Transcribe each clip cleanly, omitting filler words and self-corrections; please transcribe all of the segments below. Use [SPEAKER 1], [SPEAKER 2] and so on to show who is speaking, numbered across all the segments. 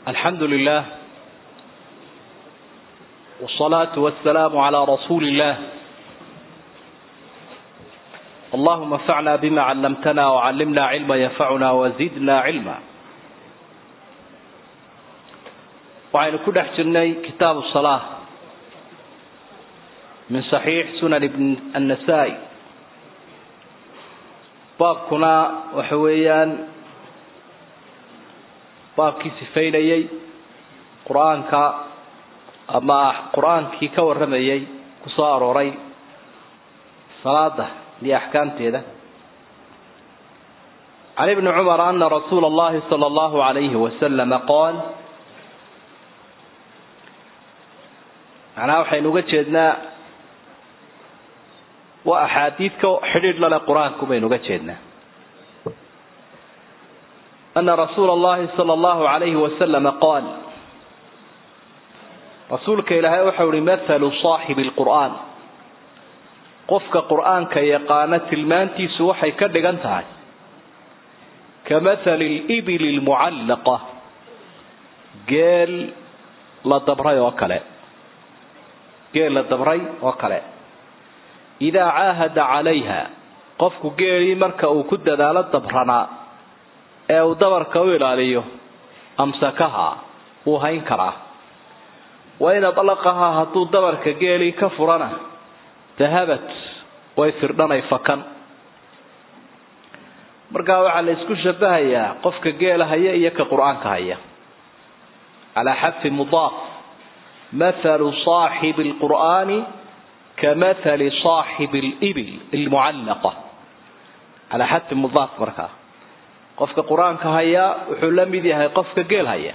[SPEAKER 1] الحمد لله والصلاة والسلام على رسول الله. اللهم انفعنا بما علمتنا وعلمنا علما ينفعنا وزدنا علما. وعين كل حجرني كتاب الصلاة من صحيح سنن ابن النسائي. بابكنا وحويان baabkii sifaynayay quraanka ama quraankii ka waramayay ku soo arooray salaada iyo ahkaamteeda. Ali ibn Umar anna Rasulullah sallallahu alayhi wa sallam qaal ana waxaynu uga jeednaa waa ahadiidka xiriir la quraanku baynu uga jeednaa. أن رسول الله صلى الله عليه وسلم قال رسولك إلهي وحول مثل صاحب القرآن قفك قرآن كيقانة المانتي سوحي كدقنتها كمثل الإبل المعلقة قال للدبري وكلا إذا عاهد عليها قفك قال مركأ كد ذا للدبرنا أو دبر كويل عليه أمسكها وهين كراه وإن طلقها هتو دبر كجيلي كفرنا ذهبت ويفردنا يفكن مرقاو على اسكوش بهيا قف كجيلها هي كقرآن كهيا على حذف مضاف مثل صاحب القرآن كمثل صاحب الإبل المعلقة على حذف مضاف مرقاو qofka quraanka haya wuxuu la mid yahay qofka geel haya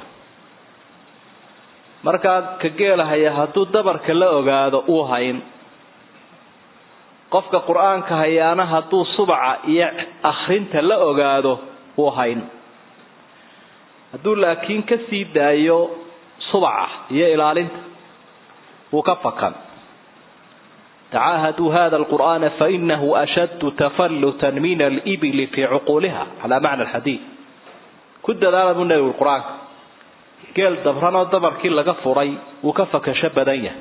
[SPEAKER 1] marka ka geel haya haduu dabarka la ogaado uu hayn qofka quraanka hayana haduu subca iyo akhrinta la ogaado uu hayn haduu laakiin ka sii daayo subca iyo ilaalinta uu ka fakan تعاهدوا هذا القرآن فإنه أشد تفلتا من الإبل في عقولها على معنى الحديث. كد ذلك من القرآن قال دبرنا دبر كل غفوري وكفك شب ديه.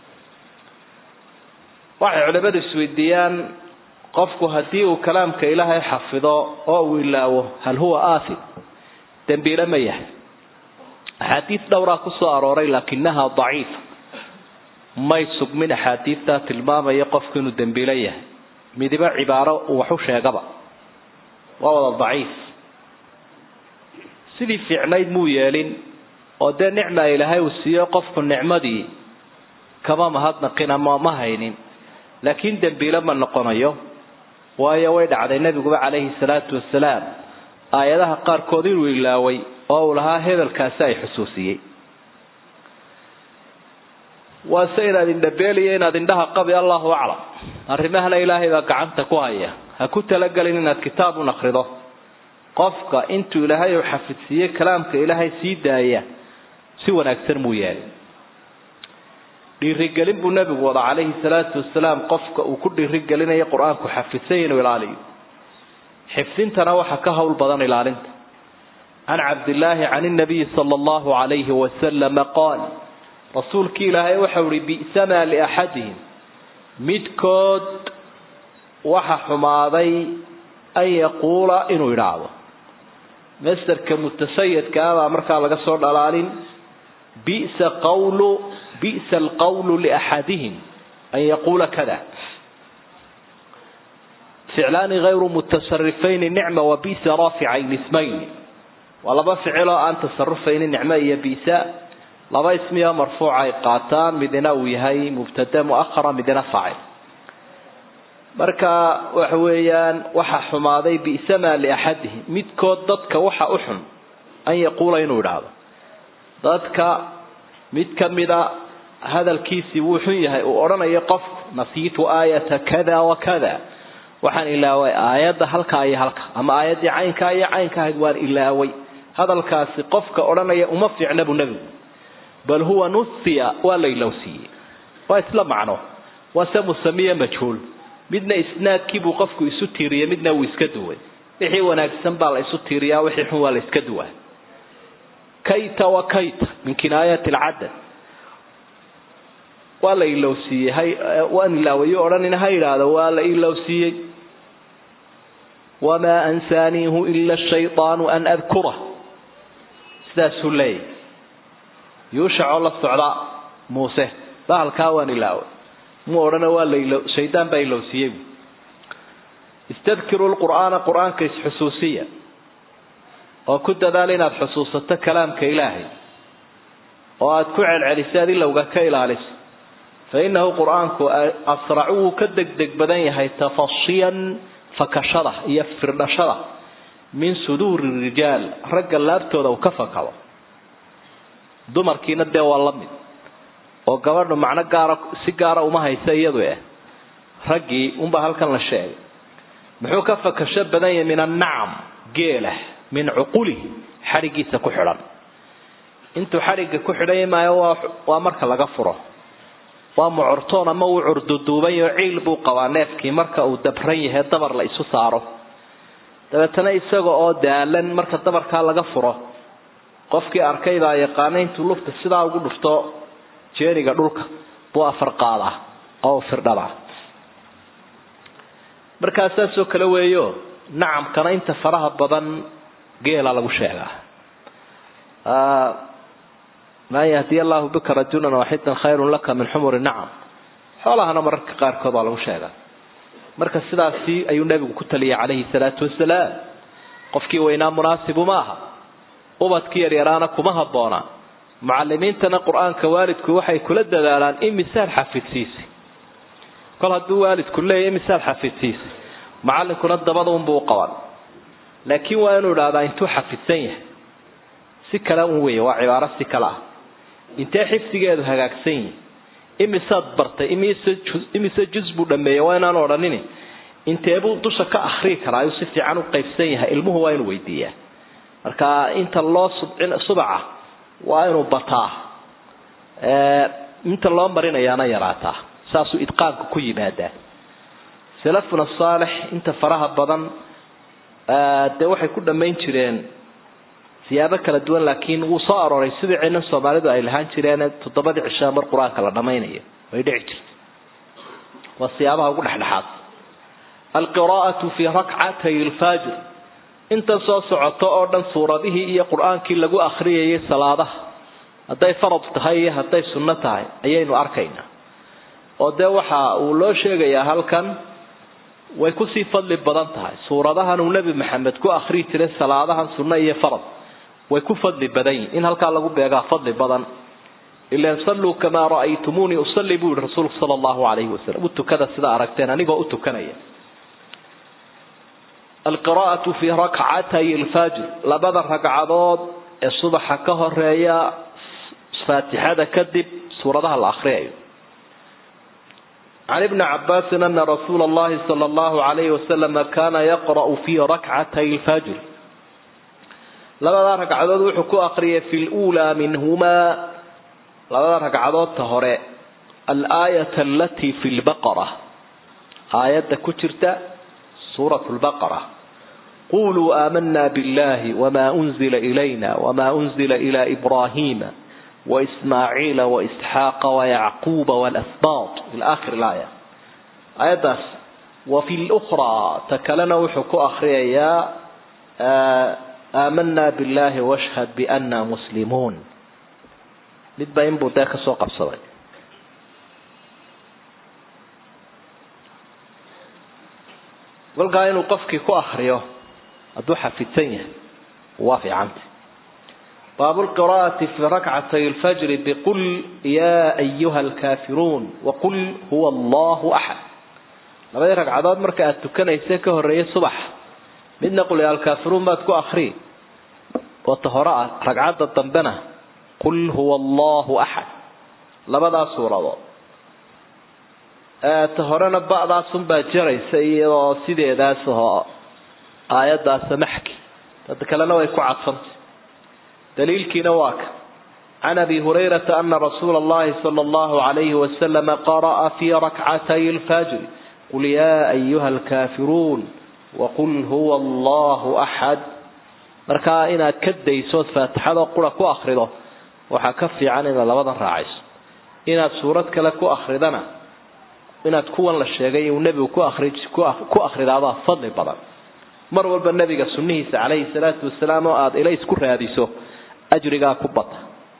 [SPEAKER 1] واحد علماء السويديان قفكوا هديه كلام كإله يحفظه أو إلا هل هو آثم تنبيل ميه حديث دورة قصة لكنها ضعيفة ما يسوق من حديثة الماما يقف كنو دنبيليه مدبع عبارة وحوش يقبع وهو ضعيف سيدي في عنايد مويالين وده نعمة إلهي والسياقف النعمة دي كما مهدنا قنا ما هينين لكن دنبيلا من نقنيه وآية ويد على النبي عليه الصلاة والسلام آية لها قار كودير وإلاوي أو لها هذا الكاساي حسوسية وسينا النبيلي إن أدنها قبل الله أعلم الرماه لا إله إذا كعنت كوايا هكنت لقل إن الكتاب نخرضه قفك أنت إلهي وحفظيه كلامك إلهي سيدايا سوى أكثر مويال للرجالين بالنبي وضع عليه الصلاة والسلام قفك وكل الرجالين يا قرآنك حفظين والعلي حفظين تنوح كهو البضان العلنت عن عبد الله عن النبي صلى الله عليه وسلم قال رسولك إلهي وحوري بئسما لأحدهم مدكود وححماضي أن يقول إنه يرعوه مستر كمتسيد كأبا أمرك على قصر الألالين بئس القول لأحدهم أن يقول كذا فعلان غير متصرفين نعمة وبئس رافعين اسمين ولا فعل أن تصرفين النعمة هي بئساء لaba ismiya marfuuca ay qaataan midna uu yahay mubtada muakhara midna faa'il marka waxa weeyaan waxa xumaaday biisama li ahadihi midkood dadka waxa u xun an yaqula inuu yiraahdo dadka mid kamida hadalkiisi wuu xun yahay oo oranayo qof nasiitu ayata kada wa kada waxaan ilaaway aayada halka ay halka ama aayadii caynka ay caynka waan ilaaway hadalkaasi qofka oranaya uma fiicna bu nabigu بل هو نثيا ولا يلوسي واسلام عنه وسمو سميه مجهول midna isnaadkii buu qofku isu tiiriyay midna uu iska duway wixii wanaagsan baa la isu tiiriyaa wixii xun waa la iska duwaa كيت وكيت من كناية العدد ولا إلوسي هاي وأن لا ويعرن هاي هذا ولا إلوسي وما أنسانيه إلا الشيطان أن أذكره سداس الليل يوشع الله الصعراء موسى بحال كاوان الله مورن ولا شيطان بيلوسي استذكروا القرآن كيس حسوسية وكنت ذالنا بحسوسة كلام كإلهي وأتكعل على لو قاك إلهي فإنه قرآنك أسرعوه كدك بدنيه تفصيا فكشره يفر نشره من صدور الرجال رجل لابتو ذو كفكوا دمر كينا دي والله من وقبرنا معنا سيجارة وما هي سيدوه رجي ومبهالكن للشيء محو كفك الشاب بدنيه من النعم قيله من عقوله حرقي سكحرا انتو حرق كحرا ما هو وامرك لغفره ومعرطون ما وعرد الدوبي وعيل بو قوانيفكي مركا او دبريه دبر لا isu saaro dabeetana isaga oo daalan marka dabarka laga furo qofkii arkayda yaqaanayntu lufta sida ugu dhufto jeeriga dhulka buu afar qaada oo firdhala markaas soo kala weeyo nacam kana inta faraha badan geela lagu sheegaa ما يهدي الله بك رجلا واحدا خير لك من حمر النعم حولها مرك قاركود على وشيغا marka sidaasi ayuu nabigu ku taliyay calayhi salaatu wasalaam qofkii weynaa munaasib maaha ubadkii yaryaraana kuma haboona muallimiintana quraanka waalidku waxay kula dadaalaan in misaal xafidsiisi kol haduu waalidku leeyahay misaal xafidsiisi muallinkuna dabada uu buu qaban laakiin waa inuu dhaadaa intuu xafidsan yahay si kala uu weeyo waa cibaaro si kala intee xifsigeedu hagaagsan imisaad bartay imise juzbu dhameeyo waa inaan odhanin intee buu dusha ka akhri karaa si fiican u qaybsan yahay ilmuhu waa inuu weydiiyaa marka inta loo subaca waa inuu bataa inta loo marinayaana yaraataa saasuu idqaanku ku yimaadaa salafuna saalix inta faraha badan de waxay ku dhameyn jireen siyaabo kala duwan laakiin uu soo aroray sidii cilin Soomaalidu ay lahaan jireen 7 cisho mar quraanka la dhameeyay way dhici jirtay wasiyaabaha ugu dhaxdhaxaad alqiraa'atu fi rak'atay alfajr inta soo socoto oo dhan suuradihii iyo quraankii lagu akhriyay salaadaha haday farad tahay haday sunna tahay ayaynu arkaynaa oo de waxa uu loo sheegayaa halkan way ku sii fadli badan tahay suuradahan uu nabi maxamed ku akhri jiray salaadahan sunna iyo farad way ku fadli badan in halka lagu beegaa fadli badan illa sallu kama ra'aytumuni usalli bi rasuul sallallahu alayhi wasallam utukada sida aragteen anigoo u tukanaya alqiraa'atu fi rak'atay alfajr labada ragcadood ee subaxa ka horeeya faatixada kadib suuradaha la akhriyo عن ابن عباس أن رسول الله صلى الله عليه وسلم كان يقرأ في ركعتي الفجر لما ركعدود وحكو أقري في الأولى منهما لما ركعدود تهرى الآية التي في البقرة آية كترت سورة البقرة قولوا آمنا بالله وما أنزل إلينا وما أنزل إلى إبراهيم وإسماعيل وإسحاق ويعقوب والأسباط في الآخر الآية آية وفي الأخرى تكلنا وحكو أخريا آمنا بالله واشهد بأننا مسلمون لدبين بوداك سوق بصوي والقاين وقفك كو أخريا أدوحة في التنية وافي عنك باب القراءة في ركعتي الفجر بقل يا أيها الكافرون وقل هو الله أحد لما يرك عداد مركات تكن يسكه الرئيس صبح من نقول يا الكافرون ما تكو أخري والطهراء ركعات الضنبنة قل هو الله أحد لبدا سورة طهرنا بعض صنبا جري سيدي داسها آيات داس محكي تتكلنا ويكو عطفنت دليل كنواك عن أبي هريرة أن رسول الله صلى الله عليه وسلم قرأ في ركعتي الفجر قل يا أيها الكافرون وقل هو الله أحد marka inaad ka dayso faatixada qura ku akhrido waxa ka fiican in labadan raacayso inaad suurad kale ku akhridana inaad kuwan la sheegay uu nabigu ku akhridaaba fadli badan mar walba nabiga sunnihiisa calayhi salaatu wasalaam oo aad ilaa isku raadiso ajriga ku bata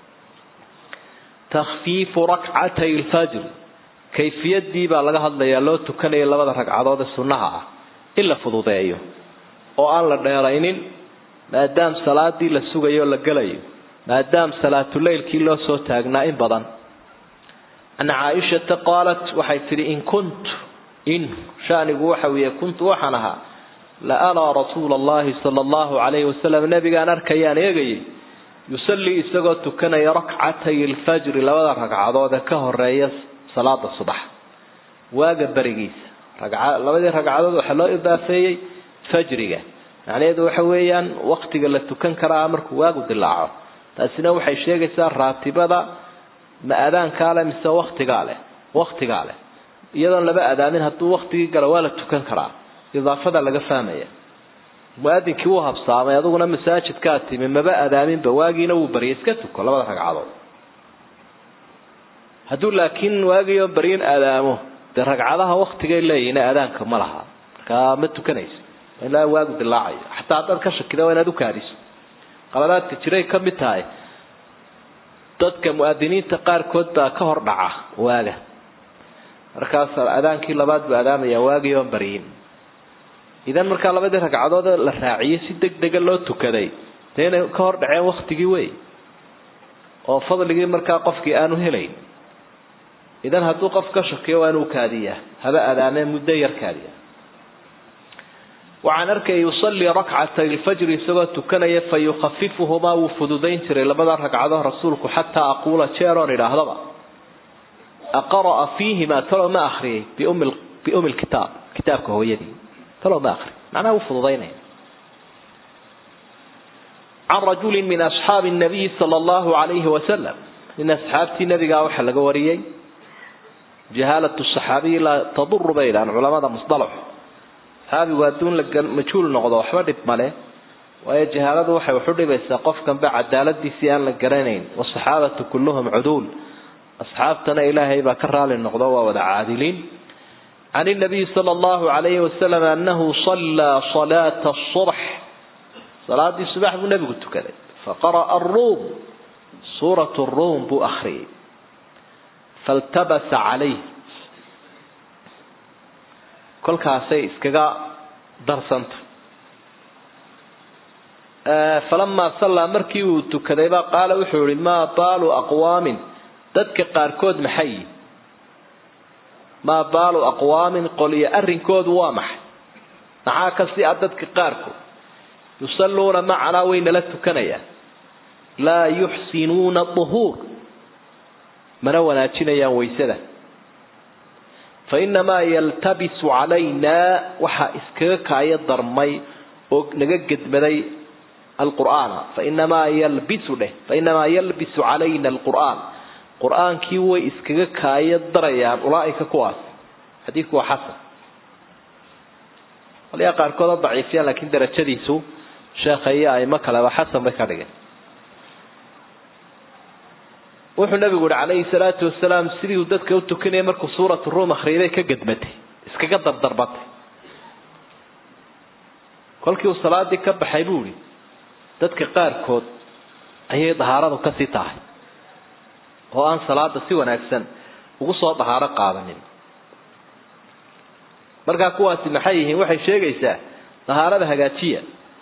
[SPEAKER 1] takhfiif rak'atay al-fajr kayfiyadii baa laga hadlayaa loo tukanayo labada ragcadood ee sunnaha ah illa fududeeyo oo aan la dheeraynin maadaam salaadii la sugayo la galayo maadaam salaatu leylkii loo soo taagnaa in badan ana Aisha qalat waxay tiri in kunt in shaanigu waxa weeye kuntu waxanaha la ara rasuulullaahi sallallahu alayhi wasallam nabiga arkayaan eegay yusalli isagoo tukanaya rak'atay al-fajr labada ragcadood ka horeeya salaada subax waaga barigiisa labada ragcadood waxa loo idaafeeyay fajriga macnaheedu waxa weeyaan waqtiga la tukan karaa markuu waagu dilaaco taasina waxay sheegaysaa raatibada ma adaan kaale mise waqtiga leh iyadoo laba adaamin haduu waqtigii galo waa la tukan karaa idaafada laga fahmaya muadinkii uu habsaamay aduguna masaajidka timi maba adaamin bawaagina uu bariyay iska tuko labada ragcadood haduu laakiin waagiyo bariin adaamo de ragcadaha waqtiga leeyina adaanka ma laha marka ma tukanayso ilaa waagu dilaacayo xataa dad ka shakida inaad u kaadiso qaladaadka jiray ka mid tahay dadka muadiniinta qaar kood baa ka hor dhaca waaga markaas adaankii labaad baa adaamaya waagiyo bariin idan marka labada ragcadood la raaciyay si degdeg loo tukaday deena ka hor dhaceen waqtigii way oo fadligii marka qofkii aanu helayn idan haduu qof ka shakiyo waa inuu kaadiya haba adaameen muddo yar kaadiya waxaan arkay yusalli rak'atay al-fajr isagoo tukanaya fayukhaffifuhuma wufududin jiray labada ragcadood rasuulku hatta aqula jeeron ilaahdaba aqra fiihima talama akhri bi al-kitab kitabka hooyadii talama akhri macnaha wufududayna عن رجل من أصحاب النبي صلى الله عليه وسلم من أصحاب النبي waxa laga wariyay جهالة الصحابي لا تضر بين علماء مصطلح هذا وادون مجهول نقضه waxba dhib male way jahaaladu waxay u xudhibaysaa qofkan ba cadaaladdiisa aan la garanayn wasxaabatu kulluhum udul asxaabtana ilaahay ba ka raali noqdo waa wada caadiliin عن النبي صلى الله عليه وسلم أنه صلى صلاة الصبح صلاة الصبح النبي قلت كذا فقرأ الروم سورة الروم بأخري فالتبس عليه كل كاسي اسكغا درسنت فلما صلى مركي وتكذبا قال وحور ما بال أقوام ددك قاركود محي ما بال أقوام قولي أرنكود وامح معاكسي عددك قاركود يصلون معنا وين لا تكنيا لا يحسنون الظهور من وناتشنيا ويسدا فإنما يلتبس علينا وحا اسكاكا يضرمي ونجد مدي القرآن فإنما يلبس علينا القرآن قرآن كيوي اسكاكا يضريا أولئك كواس حديث هو حسن وليا قاركودا ضعيفيا لكن درجديسو شيخيا أي مكلا وحسن بكارجة wuxuu nabigu calayhi salaatu wasalaam sidii uu dadka u tukanay markuu suuratu ruum akhriday ka gadmatay iskaga dardarbatay kolkii uu salaadii ka baxay buuri dadka qaarkood ayay dahaaradu ka sii tahay oo aan salaada si wanaagsan ugu soo dahaaro qaadanin marka kuwaasi maxay yihiin waxay sheegaysaa dahaarada hagaajiya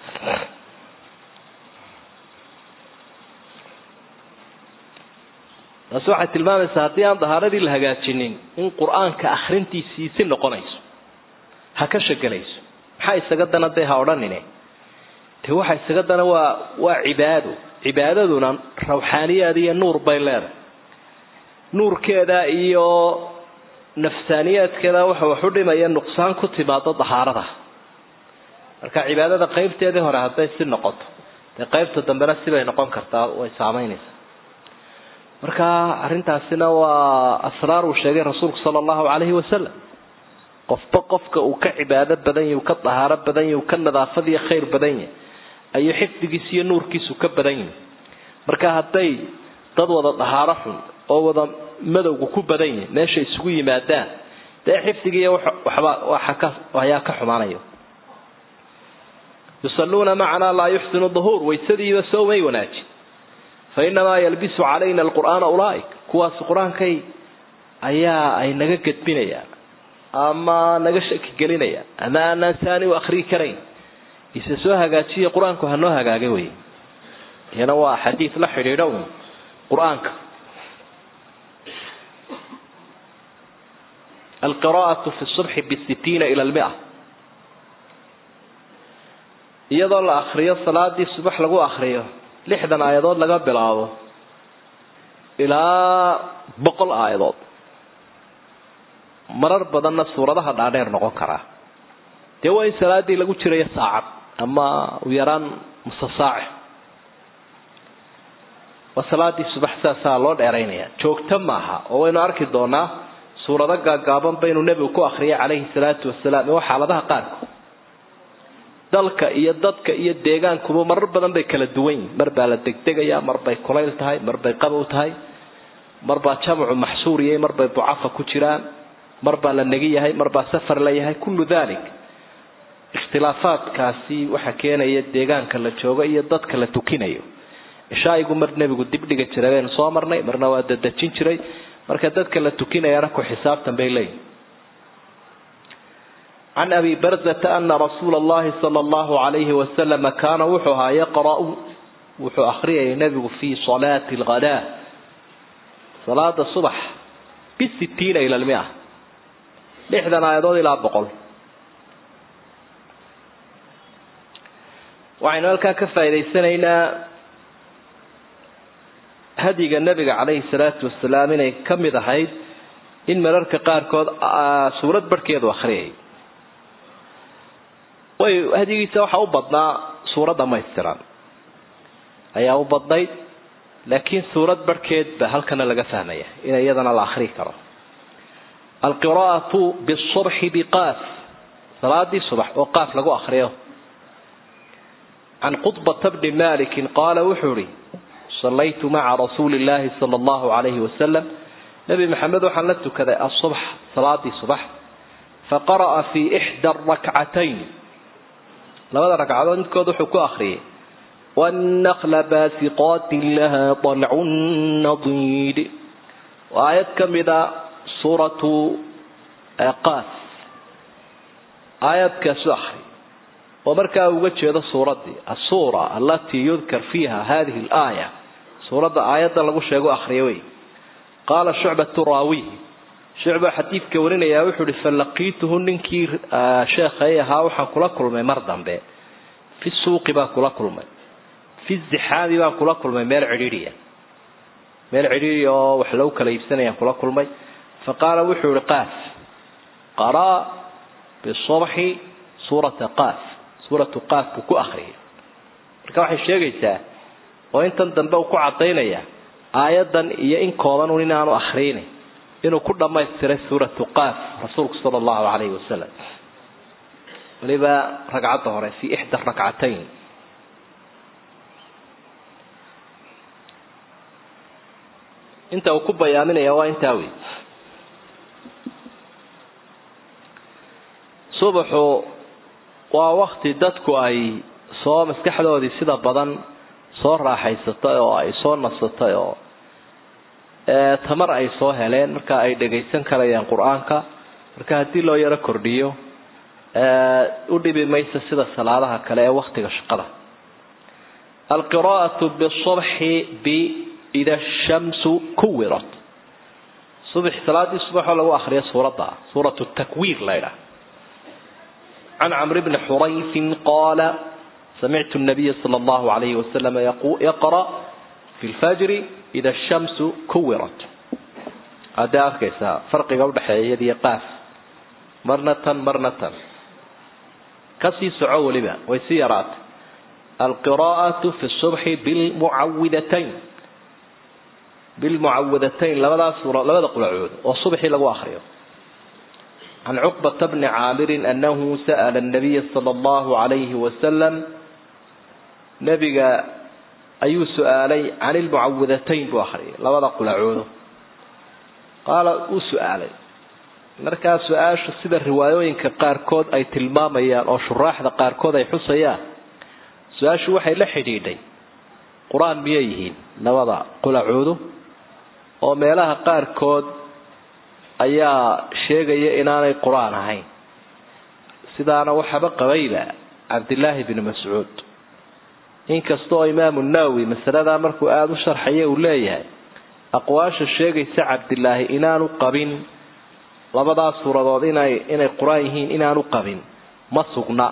[SPEAKER 1] waxay tilmaamaysaa haddii aan dahaaradii la hagaajinin in qur-aanka akhrintiisii si noqonayso ha ka shagalayso maxaa isaga dana dee ha odhanine dee waxa isaga dana waa cibaadaduna rawxaaniyaad iyo nuur bay leedahay nuurkeeda iyo nafsaaniyaadkeeda waxa wax u dhimaya nuqsaan ku timaado dahaarada marka cibaadada qaybteedii hore hadday si noqoto dee qaybta dambena sibay noqon kartaa way saamaynaysaa marka arintaasina waa asraar uu sheegay rasuulku sallallahu alayhi wasallam qofka uu ka cibaado badan yahay ka dahaaro badan yahay ka nadaafad iyo khayr badan yahay ayuu xifdigiisa iyo nuurkiisu ka badan yahay marka hadday dad wada dhahaaro xun oo wada madowga ku badan yahay meesha isugu yimaadaan dee xifdigiiya waxaa ka xumaanayo يصلون معنا لا يحسن الظهور ويسدي وسوي وناجي فإنما يلبس علينا القرآن أولئك كواس القرآن كي أي نجت بنيا أما نجشك جلينيا أما نساني وأخري كرين يسسوها قاتشي القرآن كهنوها قاجوي هنا هو حديث لحر يرون قرآنك القراءة في الصبح بالستين إلى 100 iyadoo la akhriyo salaadii subax lagu akhriyo 60 aayadood laga bilaabo ilaa 100 aayadood marar badanna suuradaha dhaadheer noqon kara dee waa in salaadii lagu jiray saacad ama u yaraan nus saac waa salaadii subax saa loo dheereynaya joogto maaha oo waynu arki doonaa suurada gaagaaban baynu nabigu ku akhriyay calayhi salaatu wasalaam oo xaaladaha qaar dalka iyo dadka iyo deegaankuba marar badan bay kala duwan yihiin mar baa la degdegaya mar bay kulayl tahay mar bay qabow tahay mar baa jamcu maxsuuriyay mar bay ducafa ku jiraan mar baa la nagi yahay mar baa safar la yahay kullu dhalik ikhtilaafaadkaasi waxa keenaya deegaanka la joogo iyo dadka la tukinayo ishaayigu mar nabigu dib dhiga jiray soo marnay marna waa dadajin jiray marka dadka la tukinayana ku xisaabtan bay leeyihiin عن أبي برزة أن رسول الله صلى الله عليه وسلم كان وحها يقرأ وحو أخريه النبي في صلاة الغداء صلاة الصبح ب60 إلى 100 لحدنا يضاد إلى بقول وعن ذلك كفى إلى سنين هدي النبي عليه الصلاة والسلام كم ذهيد إن مررك قاركود سورة بركيد وأخريه وهديgiisa waxa u badnaa suurada maystiran ayaa u badnayd laakiin suurad barkeed ba halkana laga fahmaya in iyadana la akhri karo القراءة بالصبح بقاف صلاة الصبح وقاف lagu akhriyo عن قطبة بن مالك قال وحوري صليت مع رسول الله صلى الله عليه وسلم نبي محمد وحلت كذا الصبح صلاة الصبح فقرأ في إحدى الركعتين لماذا ركعتين كذا حكوا أخري والنخل باسقات لها طلع نضيد وآيات كم إذا سورة قاف آيات كسحر ومركا وجه هذا السورة دي السورة التي يذكر فيها هذه الآية سورة آيات لغو شيغو أخريوي قال شعبة الراوي شعبة حديث كورين يا وحوري فلقيته ننكير شيخ ايها وحا كلا كلمي مردن به في السوق با كلا كلمي في الزحام با كلا كلمي ميل عريرية وحلو كلا يبسنيا كلا كلمي فقال وحوري قاف قرأ بالصبح سورة قاف سورة قاف بكو أخري marka waxay sheegaysaa oo intan dambe uu ku cadeynaya aayadan iyo in kooban uu inaanu akhriinay inuu ku dhamaystiray suuratu qaaf rasuulku sallallahu alayhi wasallam waliba ragcada hore fi ihda rak'atayn inta uu ku bayaaminaya waa inta weey subaxu waa waqti dadku ay soo maskaxdoodii sida badan soo raaxaysatay oo ay soo nasatay oo tamar ay soo heleen marka ay dhageysan karayaan quraanka marka hadii loo yara kordhiyo u dhibi maysa sida salaadaha kale ee waqtiga shaqada القراءة بالصبح إذا الشمس كورت صبح صلاة الصبح لو آخر سورة التكوير ليلة عن عمرو بن حريث قال سمعت النبي صلى الله عليه وسلم يقرأ في الفجر إذا الشمس كورت أداء كيسا فرق قول حيادي قاف مرنة كسي سعو لبا ويسيرات القراءة في الصبح بالمعوذتين لماذا سورة لماذا قل عود والصبح لغو آخره عن عقبة بن عامر أنه سأل النبي صلى الله عليه وسلم nabiga ayuu su'aalay عن المعوذتين buu akhriyay labada qulacoodo qaala uu su'aalay markaa su'aashu sida riwaayooyinka qaarkood ay tilmaamayaan oo shuraaxda qaarkood ay xusayaan su'aashu waxay la xidhiidhay quraan miyay yihiin labada qulacoodo oo meelaha qaarkood ayaa sheegaya inaanay quraan ahayn sidaana waxaba qabayba Abdullah ibn Mas'ud inkastoo Imam an-Nawawi masalada markuu aad u sharxay uu leeyahay aqwaasha sheegaysa Abdullah inaanu qabin labadaas suuradood inay quraan yihiin inaanu qabin ma sugna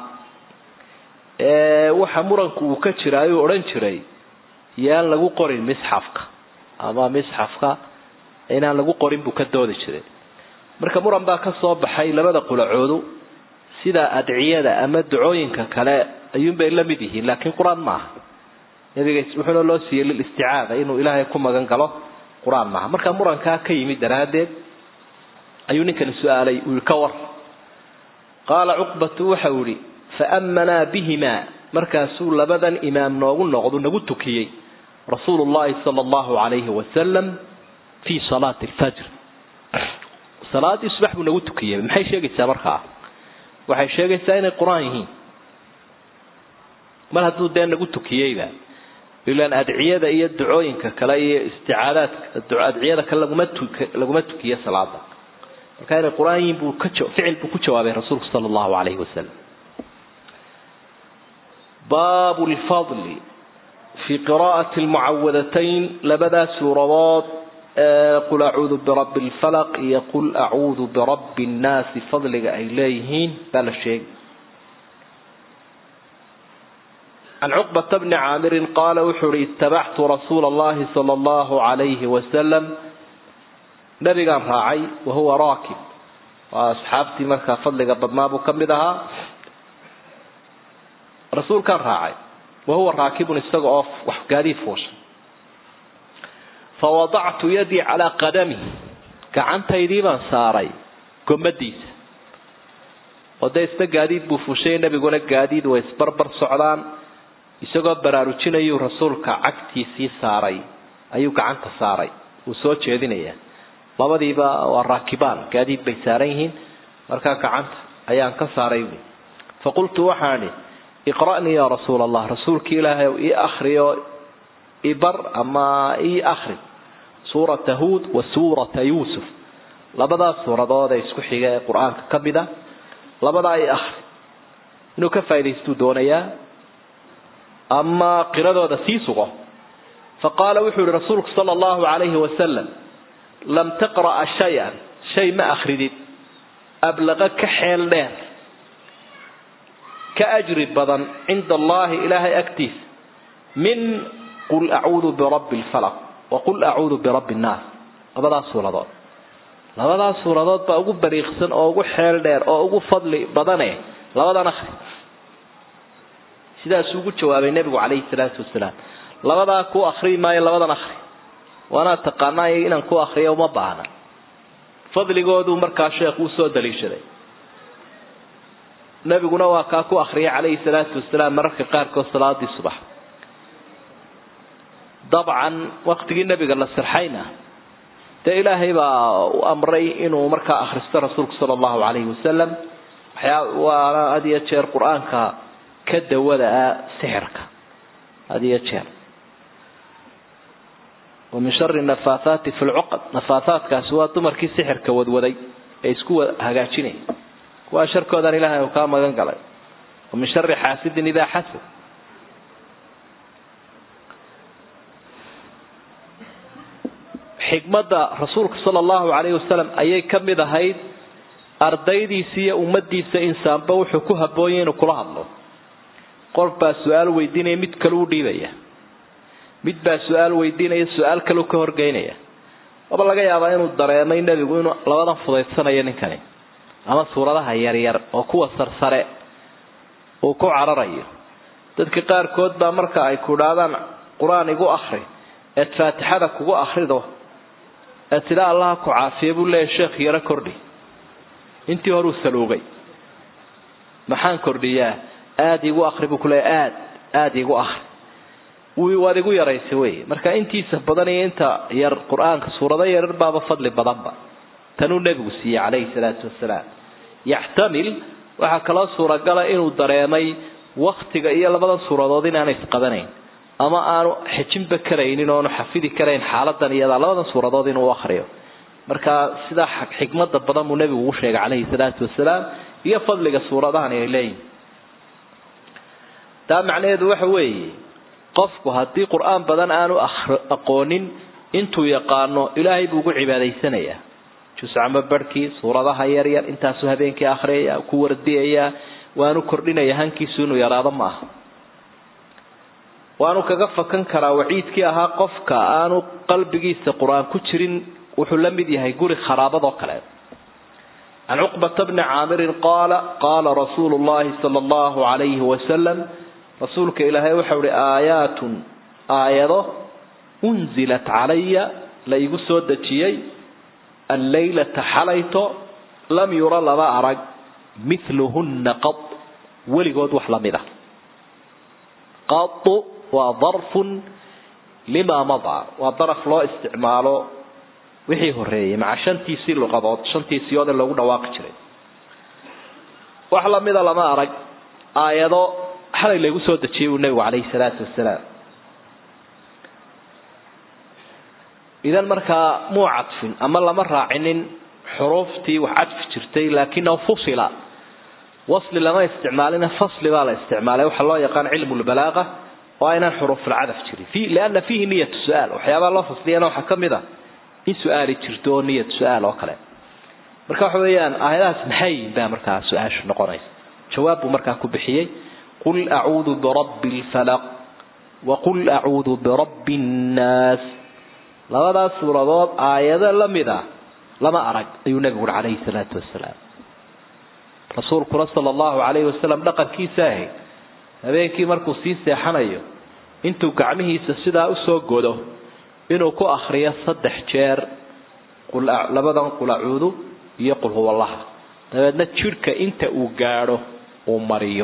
[SPEAKER 1] waxa muranku uu ka jiray oo oran jiray yaan lagu qorin misxafka ama misxafka inaan lagu qorin buu ka doodi jiray marka muran baa ka soo baxay labada qulacoodu sida adciyada ama ducooyinka kale ayuun bay la mid yihiin laakiin quraan ma aha nabiga wuxuu loo siiyay isticaada inuu ilaahay ku magan galo quraan ma aha marka muranka ka yimid daraadeed ayuu ninkan su'aalay uu ka war qaala uqbatu waxa uri fa amana bihima markaasuu labadan imaam noogu noqdo nagu tukiyay rasuulullaahi sallallahu alayhi wasallam fi salaati al-fajr salaati subax buu nagu tukiyay maxay sheegaysaa markaa waxay sheegaysaa inay quraan yihiin mar hadduu deen nagu tukiyayba ilaan adciyada iyo ducooyinka kale iyo isticaadaadka adciyada kale laguma tukiyo salaada marka inay quraan yihiin buu ficil buu ku jawaabay rasuulku sallallahu alayhi wasallam باب الفضل في قراءة المعوذتين لبدا سورات قل أعوذ برب الفلق يقول أعوذ برب الناس فضل إليهين بلا شيء عن عقبة بن عامر قال وحري اتبعت رسول الله صلى الله عليه وسلم نبي قام راعي وهو راكب وأصحابتي مركا فضل قبضناه كمدها رسول كان راعي وهو راكب استقف وحقاري فوش فوضعت يدي على قدمي كعنت يديبا ساري كمديس وده استقاديد بفوشين بيقول قاديد ويسبربر سعلان يسقى براروتين أيو رسولك عكتي سي ساري أيو كعنت ساري وسوتش يدينيا بابا ديبا والراكبان قاديد بيساريهن مركا كعنت أيان كساريوني فقلت وحاني اقرأني يا رسول الله رسولك إلهي وإي أخري إبر أما إي أخري سورة هود وسورة يوسف لبدا سورة هذا يسكحي القرآن كبدا لبدا إي أخري إنه كفاية يستودونيا أما قرأ هذا سيسوغه فقال وحي رسولك صلى الله عليه وسلم لم تقرأ شيء ما أخردت أبلغك حيل له كأجر بدن عند الله إلهي أكتيس من قل أعوذ برب الفلق وقل أعوذ برب الناس هذا سورة هذا سورة بأقول بريخسن أو أقول حيل دير أو أقول فضل بدنه لا بدن أخر سيدا سوق جواب النبي عليه الصلاة والسلام لا بدن كو أخري ما لا بدن أخري وأنا تقنا إن كو أخري وما بعنا فضل جودو مركز شيخ وسود دليشري نبينا وكاكو أخري عليه الصلاة والسلام مرك قاركو صلاة الصبح طبعا وقت النبي قال السرحينا تا إلهي وأمري إنه مركا أخرست رسولك صلى الله عليه وسلم وأنا هذه يتشير قرآنك كد ولا سحرك هذه يتشير ومن شر النفاثات في العقد نفاثات كاسوات تمركي سحرك ودودي يسكوا هجاتشيني وأشرك ذا إلهي وكام جنقله ومن شر حاسد إذا حسد حكمة رسولك صلى الله عليه وسلم أي كم ذا هيد أرضيدي سيا أمدي سإنسان بوحكوها بوين وكلها الله قرب سؤال ويديني مد كلو ديبيا مد سؤال ويديني سؤال كلو كهرجينيا والله جاي أبغى الدريان النبي يقولون لوضع فضيت سنة ينكني أما سورة هيار أو كوا سرسرة أو كوا عررية تذكر كود بمركا يكون هذا قرآن يقول آخره الفاتحة كوا آخره ده أتلا الله كعافية بقول له الشيخ يرى كردي أنت هروس سلوغي محان كردية آدي يقول آخره بقول آد يقول آخر waad igu yaraysay wey marka intiisa badan iyo inta yar quraanka suurada yar baaba fadli badanba tanuu nabigu siiyay calayhi salaatu wasalaam yaxtamil waxa kala suuragala inuu dareemay waqtiga iyo labada suuradood inaanay isqabanayn ama aanu xijinba karaynin oo xafidi karayn xaaladan iyada labada suuradood inuu akhriyo marka sida xikmada badan uu nabigu u sheegay calayhi salaatu wasalaam iyo fadliga suuradahan ay leeyihiin taa macnaheedu waxa weeye qofku haddii qur'aan badan aanu aqoonin intuu yaqaano ilaahay buu ugu cibaadaysanayaa juscama barkii suuradaha yar yar intaasuu habeenkii akhriyaya ku wardiyaya waanu kordhinaya hankiisu inuu yaraado ma aha waanu kaga fakan karaa waciidkii ahaa qofka aanu qalbigiisa qur'aan ku jirin wuxuu la mid yahay guri kharaabad oo kale عن عقبة بن عامر قال رسول الله صلى الله عليه وسلم رسولك إلهي وحول آيات أنزلت علي لا يقصد شيء الليلة حليت لم يرى لما أرق مثلهن قط ولقد وحلمده قط وظرف لما مضى وظرف لا استعماله wixii horeeyay ma shantiisii luqadood shantiisii oo lagu dhawaaqi jiray wax la mid ah lama arag aayado xalay lagu soo dajiyay nabiga kaleey salaatu wasalaam idan marka mu'atfin ama lama raacinin xuruftii wax cadfi jirtay laakiin fusila wasl lama isticmaalina fasl baa la isticmaalay waxa loo yaqaan cilmu balaaga oo ayna xuruf al-adaf jiri fi laana fihi niyat su'aal waxyaaba loo fasliyana waxa kamid ah in su'aali jirto niyad su'aal oo kale marka waxa weeyaan aayadaas maxay baa marka su'aashu noqonaysa jawaab marka ku bixiyay qul a'uudu bi rabbil falaq wa qul a'uudu bi rabbin nas labadaas suuradood aayada lamida lama arag ayuu nabigu kaleey salaatu wasalaam rasuulku sallallahu alayhi wasallam dhaqankiisa ah habeenkii markuu sii seexanayo intuu gacmihiisa sidaa u soo goodo inuu ku akhriyo 3 jeer labadan qul a'uudu iyo qul huwallah dabeedna jirka inta uu gaaro uu mariyo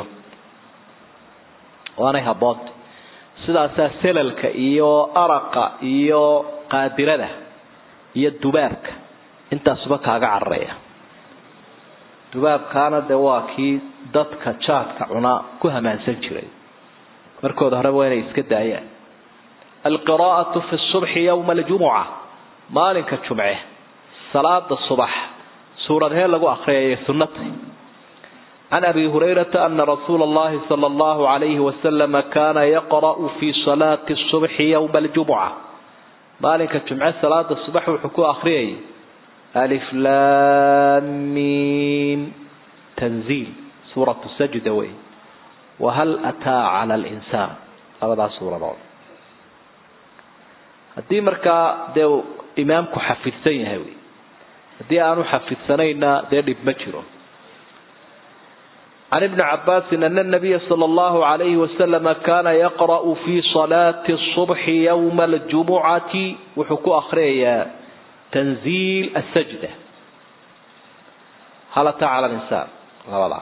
[SPEAKER 1] waana habood sidaas selalka iyo araqa iyo qaadirada iyo dubaabka intaasba kaaga carreeya dubaabkaana waa dadka jaadka cuna ku hamaansan jiray markooda hore waa inay iska daayaan القراءة في الصبح يوم الجمعة مالك الجمعة صلاة الصبح سورة هي لغو أخرية سنته عن أبي هريرة أن رسول الله صلى الله عليه وسلم كان يقرأ في صلاة الصبح يوم الجمعة مالك الجمعة صلاة الصبح وحكو أخرية ألف لام ميم تنزيل سورة السجدة وهل أتى على الإنسان أبدا سورة الله hadii marka imaamku xafidsan yahay hadii aanu xafidsanayna dib ma jiro عن ابن عباس أن النبي صلى الله عليه وسلم كان يقرأ في صلاة الصبح يوم الجمعة وحكو أخرية تنزيل السجدة هل تعالى الإنسان لا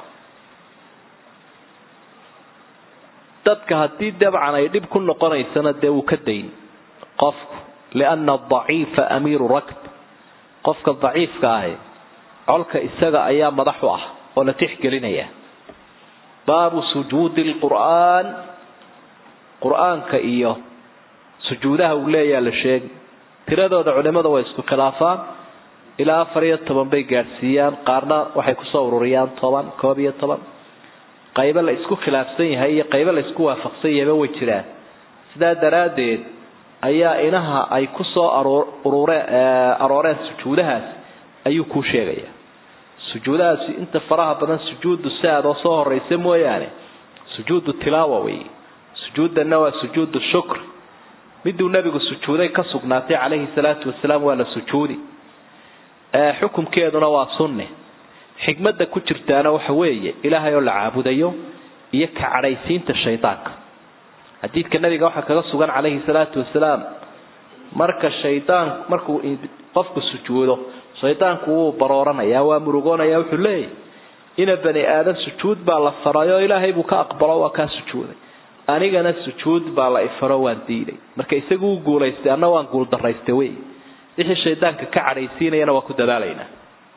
[SPEAKER 1] تدك هدي دبعا يدب كل قرية سنة دو كدين قفك لأن الضعيف أمير ركب قفك الضعيف كاهي علك إساق أيام مضحوة ولا تحكي لنا باب سجود القرآن قرآن كإيه سجودها ولايا لشيء ترى ذا علماء ويسكو خلافان إلى فريق طبعا بيجارسيان قارنا وحيكو صور ريان طبعا كوابية طبعا قيبا لا يسكو خلافسين هي قيبا لا يسكو وافقسية بوجران سدا درادين ayaa inaha ay ku soo arooreen sujuudahaas ayuu ku sheegaya sujuudahaas inta faraha badan sujuudu saad oo soo horeysay mooyaane sujuudu tilaawa way sujuudana waa sujuudu shukr miduu nabigu sujuuday ka sugnaatay calayhi salaatu wasalaam waa la sujuudi xukumkeeduna waa sunne xigmada ku jirtaana waxa weeye ilaahay oo la caabudayo iyo ka cadhaysiinta shaydaanka حديث النبي waxa kaga sugan calayhi salaatu wasalaam marka shaydaan markuu qofku sujuudo shaydaanku uu barooranaya waa murugoonaya wuxuu leeyahay ina bani aadam sujuud baa la farayo ilaahay buu ka aqbalo waa ka sujuuday anigana sujuud baa la ifaro waan diiday marka isagu uu guuleystay anna waan guul daraystay way wixii shaydaanka ka cadhaysiinayana waa ku dadaalaynaa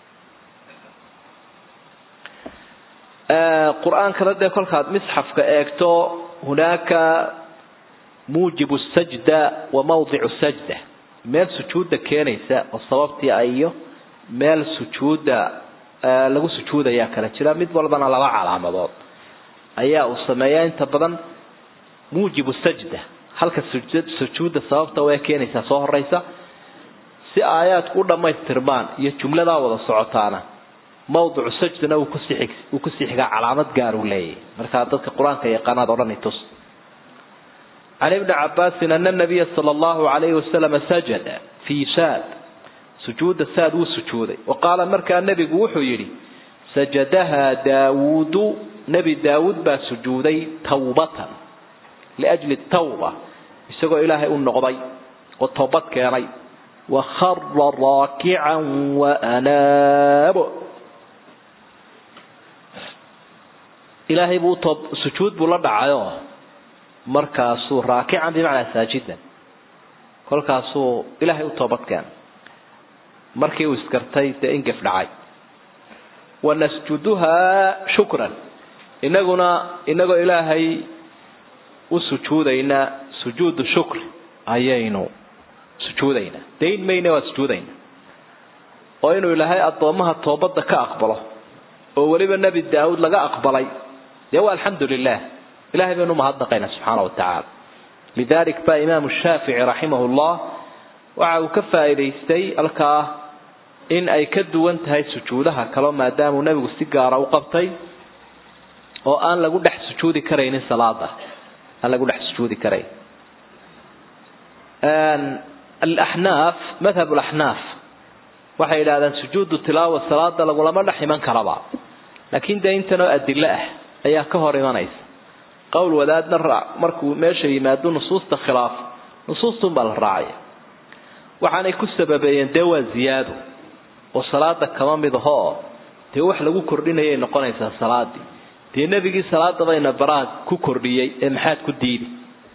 [SPEAKER 1] qur-aankana dee kolkaad misxafka eegto hunaaka muujibu sajda wa mawdicu sajda meel sujuudda keenaysa oo sababtii ayo meel sujuudda lagu sujuudayaa kala jira mid walbana laba calaamadood ayaa uu sameeyaa inta badan muujibu sajda halka sujuudda sababta way keenaysaa soo horeysa si aayaadku u dhamaystirmaan iyo jumlada wada socotaana mawduuc sajdana uu ku sixiga calaamad gaar u leeyahay marka dadka quraanka yaqaanad oran itus عن ابن عباس أن النبي صلى الله عليه وسلم سجد في ساد سجود الساد والسجود وقال مركا النبي قوحو يري سجدها داود نبي داود بسجودي توبة لأجل التوبة يسقوا إلهي النغضي والتوبة كيري وخر راكعا وأناب إلهي بو سجود بلد عيوه markaasuu raakican bimacnaa saajidan kolkaasuu ilaahay u toobadkeen markii uu iskartay dee ingef dhacay wanasjuduhaa shukran inagoo ilaahay u sujuudaynaa sujuudu shukri ayaynu sujuudaynaa dayn mayna waa sujuudaynaa oo inuu ilaahay addoomaha toobadda ka aqbalo oo weliba nebi daawud laga aqbalay dee waa alxamdu lilah إلهي بأنه مهدقين سبحانه وتعالى لذلك فإمام الشافعي رحمه الله وعو كفى إليستي ألقاه إن أي كدو وانتهي سجودها كلام ما دام نبي السجارة وقبطي وأن لقول لح سجودي كرين الصلاة أن لقول لح سجودي كرين الأحناف مذهب الأحناف وحي إلى أن سجود التلاوة والصلاة لقول ما لح من كربا لكن ده انتنا أدلاء أيها كهر إيمانيس قول ودادنا الرع مركو ماشي يمادو نصوص الخلاف نصوص بالراعي وحاني كسببين دوا زيادو وصلاة كمان بضهاء تيوح لغو كردين هي نقونيسا الصلاة دي تي نبيكي صلاة بين براد كو كرديي امحاد كديني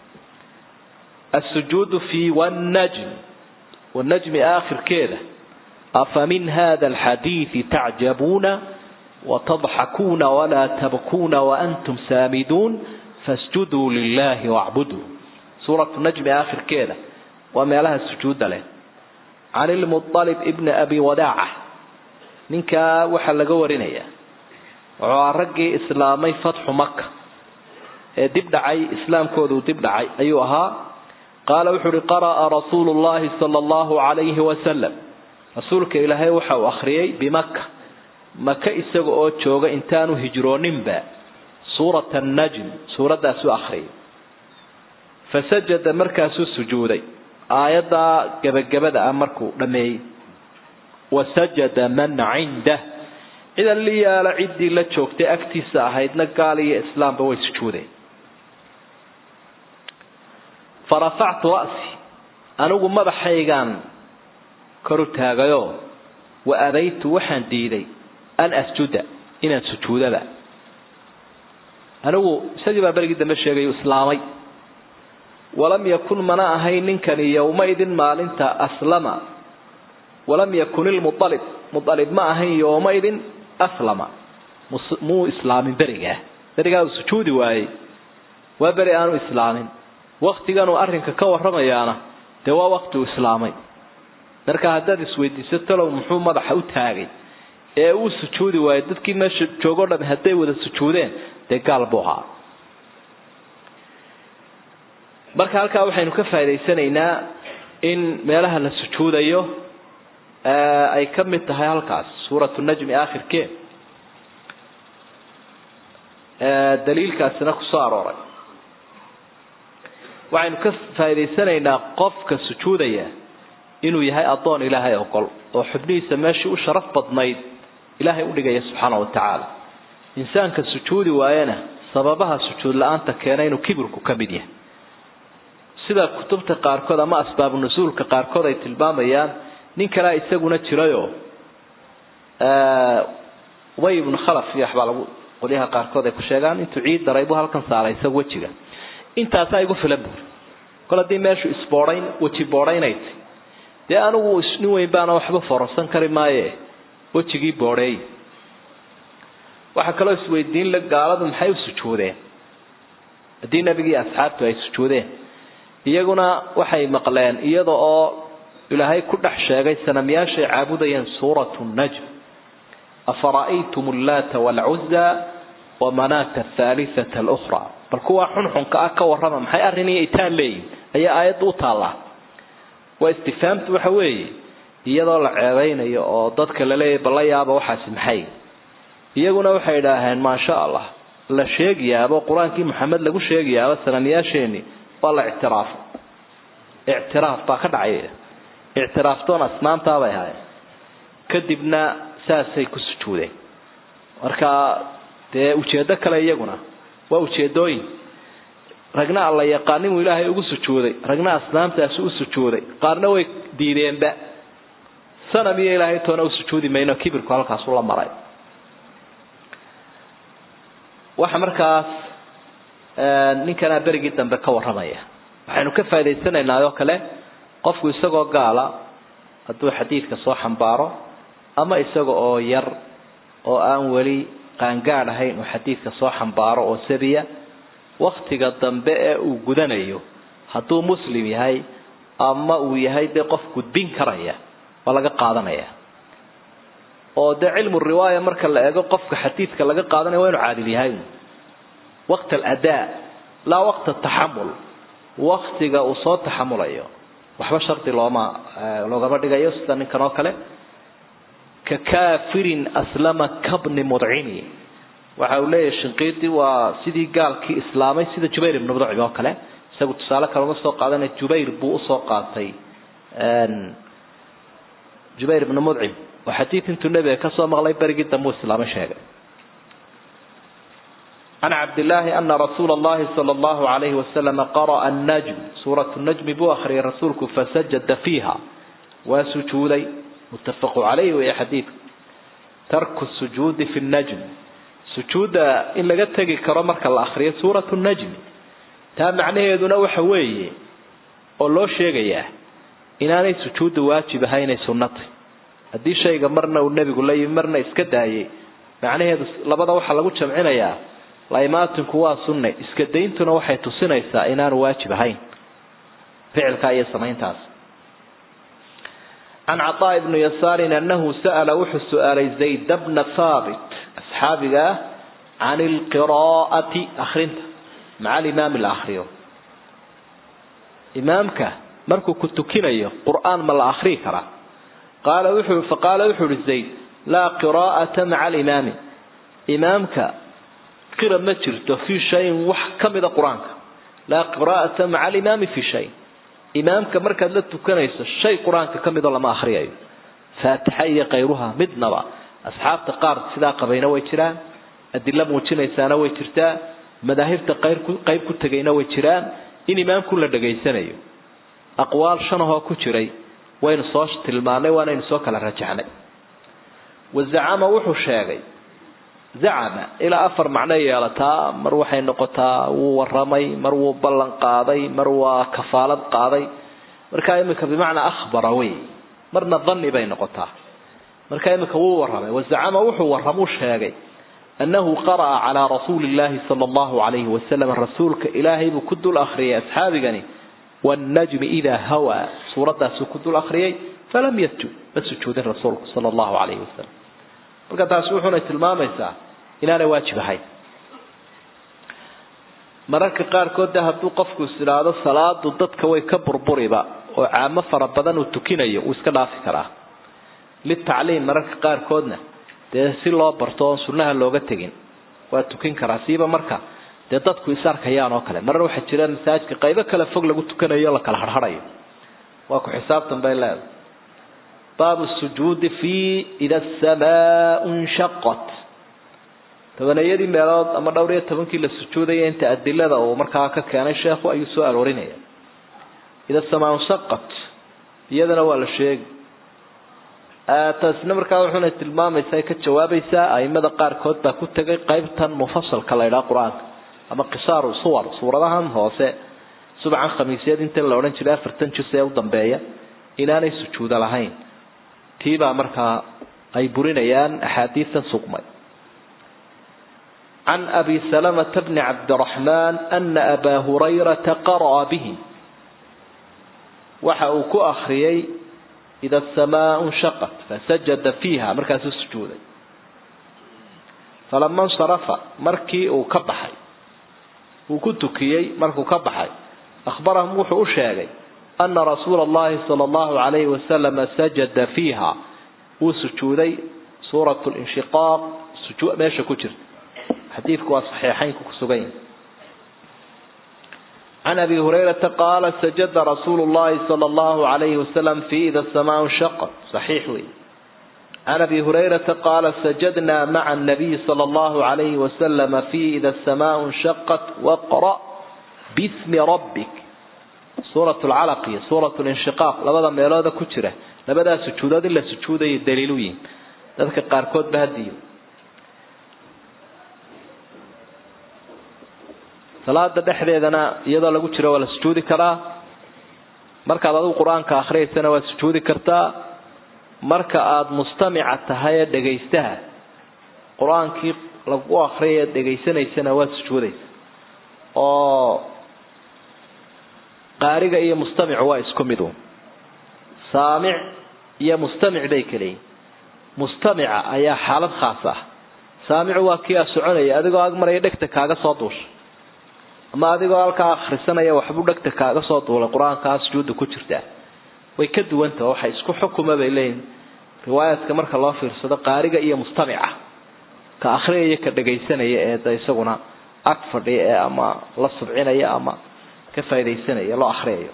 [SPEAKER 1] السجود في والنجم آخر كده أفمن هذا الحديث تعجبون وتضحكون ولا تبكون وأنتم سامدون فاسجدوا لله واعبدوا سورة النجم آخر كده وما لها السجود له عن المطلب ابن أبي وداعة منك وحل قورنية وعرقي إسلامي فتح مكة دبدعي إسلام كودو دبدعي أيها قال وحر قرأ رسول الله صلى الله عليه وسلم رسولك إلهي وحا وأخريي بمكة maka isaga oo jooga intaanu hijrooninba suurata an-najm suuradaas uu akhriyay fasajada markaasuu sujuuday aayada gabagabada markuu dhameeyay wasajada man 'inda idan liyaala cidii la joogtay agtiisa ahaydna gaaliye islaamba way sujuudeen farafa'tu ra'si anigu madaxaygan koru taagayo wa abaytu waxaan diiday أن أسجد إن سجود لا أنا سجد برجد مشي إسلامي ولم يكن منا هين كان يومئذ ما أنت أسلم ولم يكن مطلب ما هين يومئذ أسلم مو إسلام برجة سجود واي وبرئ أنا إسلام وقت كانوا أرنك كور رميانا دوا وقت إسلامي نركع هذا السويد ستلو محمد حوتاعي ee uu sujuudi waayay dadkii meesha joogo dhan haday wada sujuudeen de galbooha marka halka waxaynu ka faa'iideysanaynaa in meelaha la sujuudayo ay ka mid tahay halkaas suuratu an-najm aakhirkee daliilkaasina ku soo arooray waxaynu ka faa'iideysanaynaa qofka sujuudaya inuu yahay adoon ilaahay ogol oo xubnihiisa meeshii u sharaf badnayd ilaahay u dhigaya subxaanahu wa tacaala insaanka sujuudi waayana sababaha sujuud la'aanta keenay inuu kibirku ka mid yahay sida kutubta qaarkood ama asbaabu nusuulka qaarkood ay tilmaamayaan nin kale isaguna jirayo way ibn khalaf iyo waxba lagu qoliyaha qaarkood ay ku sheegaan intuu ciid daraybu halkan saaray isagu wajiga intaas ay ugu filan buu kala dii meeshu isboorayn waji booraynayt dee anigu isni weyn baan waxba forsan kari maaye wajigii booray waxa kale isweydiin la gaaladu maxay u sujuudeen hadii nabigii asxaabtu ay sujuudeen iyaguna waxay maqleen iyada oo ilaahay ku dhex sheegay sanamyaasha caabudayeen suuratu najm afara'aytum allata wal-uzza wa manata ath-thalithata al-ukhra bal kuwa xunxunka ka warrama maxay arrinii itaan leeyihiin ayaa aayad u taala waa istifaamtu waxa weeye iyadoo la ceebeynayo oo dadka la leeyahay bal yaaba waxaas maxay iyaguna waxay idhaaheen ma sha Allah la sheegiyaabo quraankii Muhammad lagu sheegiyaabo sanamyaasheeni waa la i'tiraaf baa ka dhacay i'tiraaftoona asnaamta bay haay kadibna saasay ku sujuudeen marka dee ujeedo kale iyaguna waa ujeedooyin ragna alla yaqaanin ilaahay ugu sujuuday ragna asnaamtaas u sujuuday qaarna way diideenba sanamiye ilaahay toona u sujuudi mayno kibirku halkaas u la maray waxa markaas ninkana berigii dambe ka waramaya waxaanu ka faa'iideysanaynaa oo kale qofku isagoo gaala hadduu xadiidka soo xambaaro ama isaga oo yar oo aan wali qaangaar ahayn oo xadiidka soo xambaaro oo sabiya waqtiga dambe ee uu gudanayo hadduu muslim yahay ama uu yahay de qof gudbin karaya waa laga qaadanaya oo de cilmu riwaaya marka la eego qofka xadiidka laga qaadanayo waa inuu caadil yahay waqt al-adaa la waqt at-tahammul waqtiga uu soo taxamulayo waxba sharti loogama dhigayo sida ninkan oo kale ka kaafirin aslama kabni mud'imi waxa uu leeyahay shinqiiti waa sidii gaalkii islaamay sida Jubayr ibn Mud'im oo kale isagu tusaale kale uga soo qaadanay Jubayr buu soo qaatay Jubayr ibn Mud'im wa xadiid intuu nabiga ka soo maqlay barigii dambe islaamay sheegay عن عبد الله أن رسول الله صلى الله عليه وسلم قرأ النجم سورة النجم بآخر رسولك فسجد فيها وسجودي متفق عليه ويا حديث ترك السجود في النجم سجود إلا قد تجي كرمك الآخرية سورة النجم تام معناه يدنا وحوي الله شيء جاه إن أنا سجود واجب هاي سنتي هذه شيء مرنا والنبي يقول لي مرنا إسكداي معناه لبضع وحلا جمعنا يا laymaatinku waa sunne iska deyntuna waxay tusinaysaa inaan waajib ahayn ficilka ay sameyntaas an Ataa ibn Yasaar annahu sa'ala su'ala Zayd ibn Thabit ashabiga an al-qira'ati akhrinta ma'a al-imam al-akhriyo imamka markuu ku tukinayo qur'aan ma la akhri kara faqala Zayd la qira'ata ma'a al-imam imamka قرأ ما جرته في شيء وحكم إذا قرآنك لا قراءة مع الإمام في شيء إمامك مركز لا تكنيس الشيء قرآنك كم إذا لما أخريه فاتحية غيرها مدنبا أصحاب تقارد سلاق بين ويتران الدلم وتشنا يسانا ويترتا مذاهب تقير قيب كتجينا ويتران إن إمام كل دقي سنة أقوال شنها كتري وين صاش تلمانه وين صاك على رجعنا والزعامة وحو شاغي زعم إلى أفر معنى يالتا مروحي نقطة ورمي مرو بلن قاضي مرو كفالة قاضي مركايمك بمعنى أخبروي مرنا الظن بين نقطة مركايمك هو ورمي والزعام وحو ورموش هاجي أنه قرأ على رسول الله صلى الله عليه وسلم الرسول كإلهي بكد الأخرية أصحابي جاني والنجم إذا هوى سورة سكد الأخرية فلم يسجد بس سجود الرسول صلى الله عليه وسلم marka taas wuxuu tilmaamaysaa inaanay waajib ahayn mararka qaar kood hadduu qofku silaado salaadu dadka way ka burburiba oo caamo fara badan uu tukinayo uu iska dhaafi karaa litacliim mararka qaar koodna si loo barto sunnaha looga tagin waa tukin karaa siiba marka dadku isarkayaan oo kale marar waxa jira masaajidka qaybo kala fog lagu tukanayo la kala harharayo waa ku xisaabtan bay leedahay باب السجود في إذا السماء انشقت تبنيدي ميلاد أما دورية تبنكي للسجود أنت أدلة أو مركاك كان الشيخ أي سؤال ورينيه إذا السماء انشقت يدنا ولا شيء تسنى مركاك وحنا التلمام يسايك الجواب يساء أي ماذا قار كود باكوت تجي قيبتا مفصل كلا إلى قرآن ama qisaaru suwar suuradahan hoose subcan khamiisiyad inta la oran jiray 40 juz ee u dambeeya inaanay sujuud lahayn tiiba markaa ay burinayaan axaadiistan sugmay عن أبي سلمة بن عبد الرحمن أن أبا هريرة قرأ به وحاوك أخريي إذا السماء انشقت فسجد فيها مركز السجود فلما انصرف مركي وكبحي وكنت كيي مركو كبحي أخبرهم وحو شاغي أن رسول الله صلى الله عليه وسلم سجد فيها وسجودي سورة الانشقاق سجود ماشي كجر حديثك صحيحين كسجين عن أبي هريرة قال سجد رسول الله صلى الله عليه وسلم في إذا السماء انشقت صحيح وي عن أبي هريرة قال سجدنا مع النبي صلى الله عليه وسلم في إذا السماء انشقت واقرأ باسم ربك سورة العلق سورة الانشقاق لبدا ميلادا كجرة لبدا سجودات إلا سجودة الدليلوين ذلك قاركود بهديو salaada dhexdeedana iyadoo lagu jiro wala sujuudi karaa marka aad quraanka akhriyeysana waa sujuudi kartaa marka aad mustamica tahay dhageystaha quraankii lagu akhriyo dhageysanaysana waa sujuudaysa oo qaariga iyo mustamicu waa isku mid saamic iyo mustamic bay kale mustamica ayaa xaalad khaas ah saamicu waa kii soconaya adigoo ag maray dhagta kaaga soo duushay ama adigoo halka akhrisanaya waxbu dhagta kaaga soo duulay quraanka sujuudu ku jirta way ka duwanta waxa isku xukuma bay leeyeen riwaayadka marka loo fiirsado qaariga iyo mustamica ka akhriya ka dhageysanaya ee isaguna ag fadhiya ama la subcinaya ama ka faa'iideysanaya loo akhriyo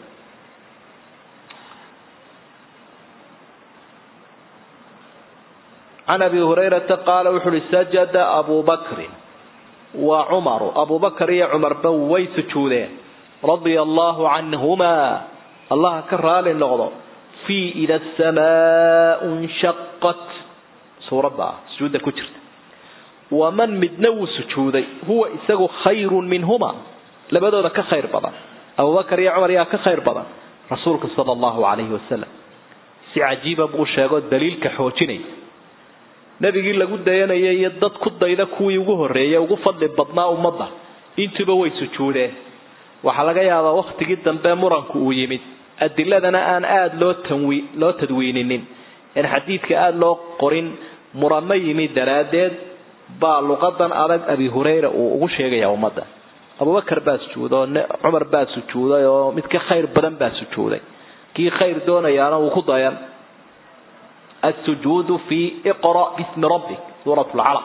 [SPEAKER 1] عن أبي هريرة قال وحل سجد أبو بكر وعمر أبو بكر يا عمر بوي سجودين رضي الله عنهما الله كرال اللغضة في إذا السماء انشقت سورة بقى سجود كترت ومن مدنو سجودي هو إساق خير منهما لبدو ذا كخير بضا أبو بكر يا عمر يا كخير بضا رسولك صلى الله عليه وسلم سعجيب أبو شاقود دليل كحوتيني nabigi lagu dayanayay iyo dad ku dayda kuwii ugu horeeyay ugu fadli badnaa ummadda intuba way sujuudeen waxa laga yaabaa waqtigii dambe muranku uu yimid adiladana aan aad loo tadwiininin in xadiidka aad loo qorin murama yimid daraadeed baa luqadan adag Abi Hurayra uu ugu sheegay ummadda Abu Bakar baa sujuudo Umar baa sujuuday oo mid ka khayr badan baa sujuuday kii khayr doonayana uu ku dayan السجود في اقرأ باسم ربك سورة العلق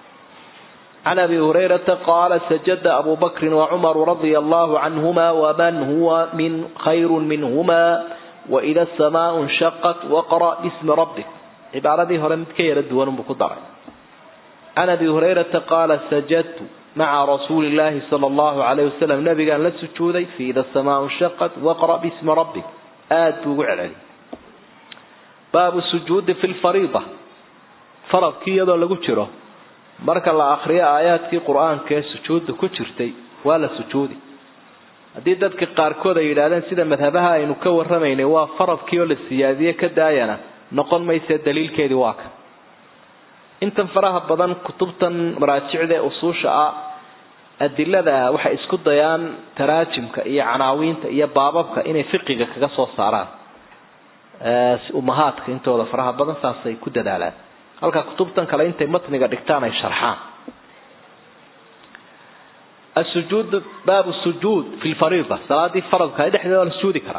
[SPEAKER 1] عن أبي هريرة قال سجد أبو بكر وعمر رضي الله عنهما ومن هو من خير منهما وإذا السماء انشقت وقرأ باسم ربك عبارة هرمت كي يردون بقدر عن أبي هريرة قال سجدت مع رسول الله صلى الله عليه وسلم نبي قال للسجودي في إذا السماء انشقت وقرأ باسم ربك آتوا عليه باب السجود في الفريضة فرض كي يدو لغو جيرو marka la akhriyo aayadkii quraanka ee sujuud ku jirtay wala sujuudi hadii dadka qaar kood ay yiraahdaan sida madhabaha aynu ka warramaynay waa faradkii oo la siyaadiyay ka daayana noqon maysa daliilkeedii waa ka inta faraha badan kutubtan maraajicda usuusha adilada waxa isku dayaan taraajimka iyo canaawiinta iyo baababka inay fiqiga kaga soo saaraan umahaadka intooda faraha badan saasay ku dadaalaan halka kutubtan kale intay matniga dhigtaan ay sharxaan السجود باب السجود في الفريضة صلاة فرض كايد احنا السجود كرا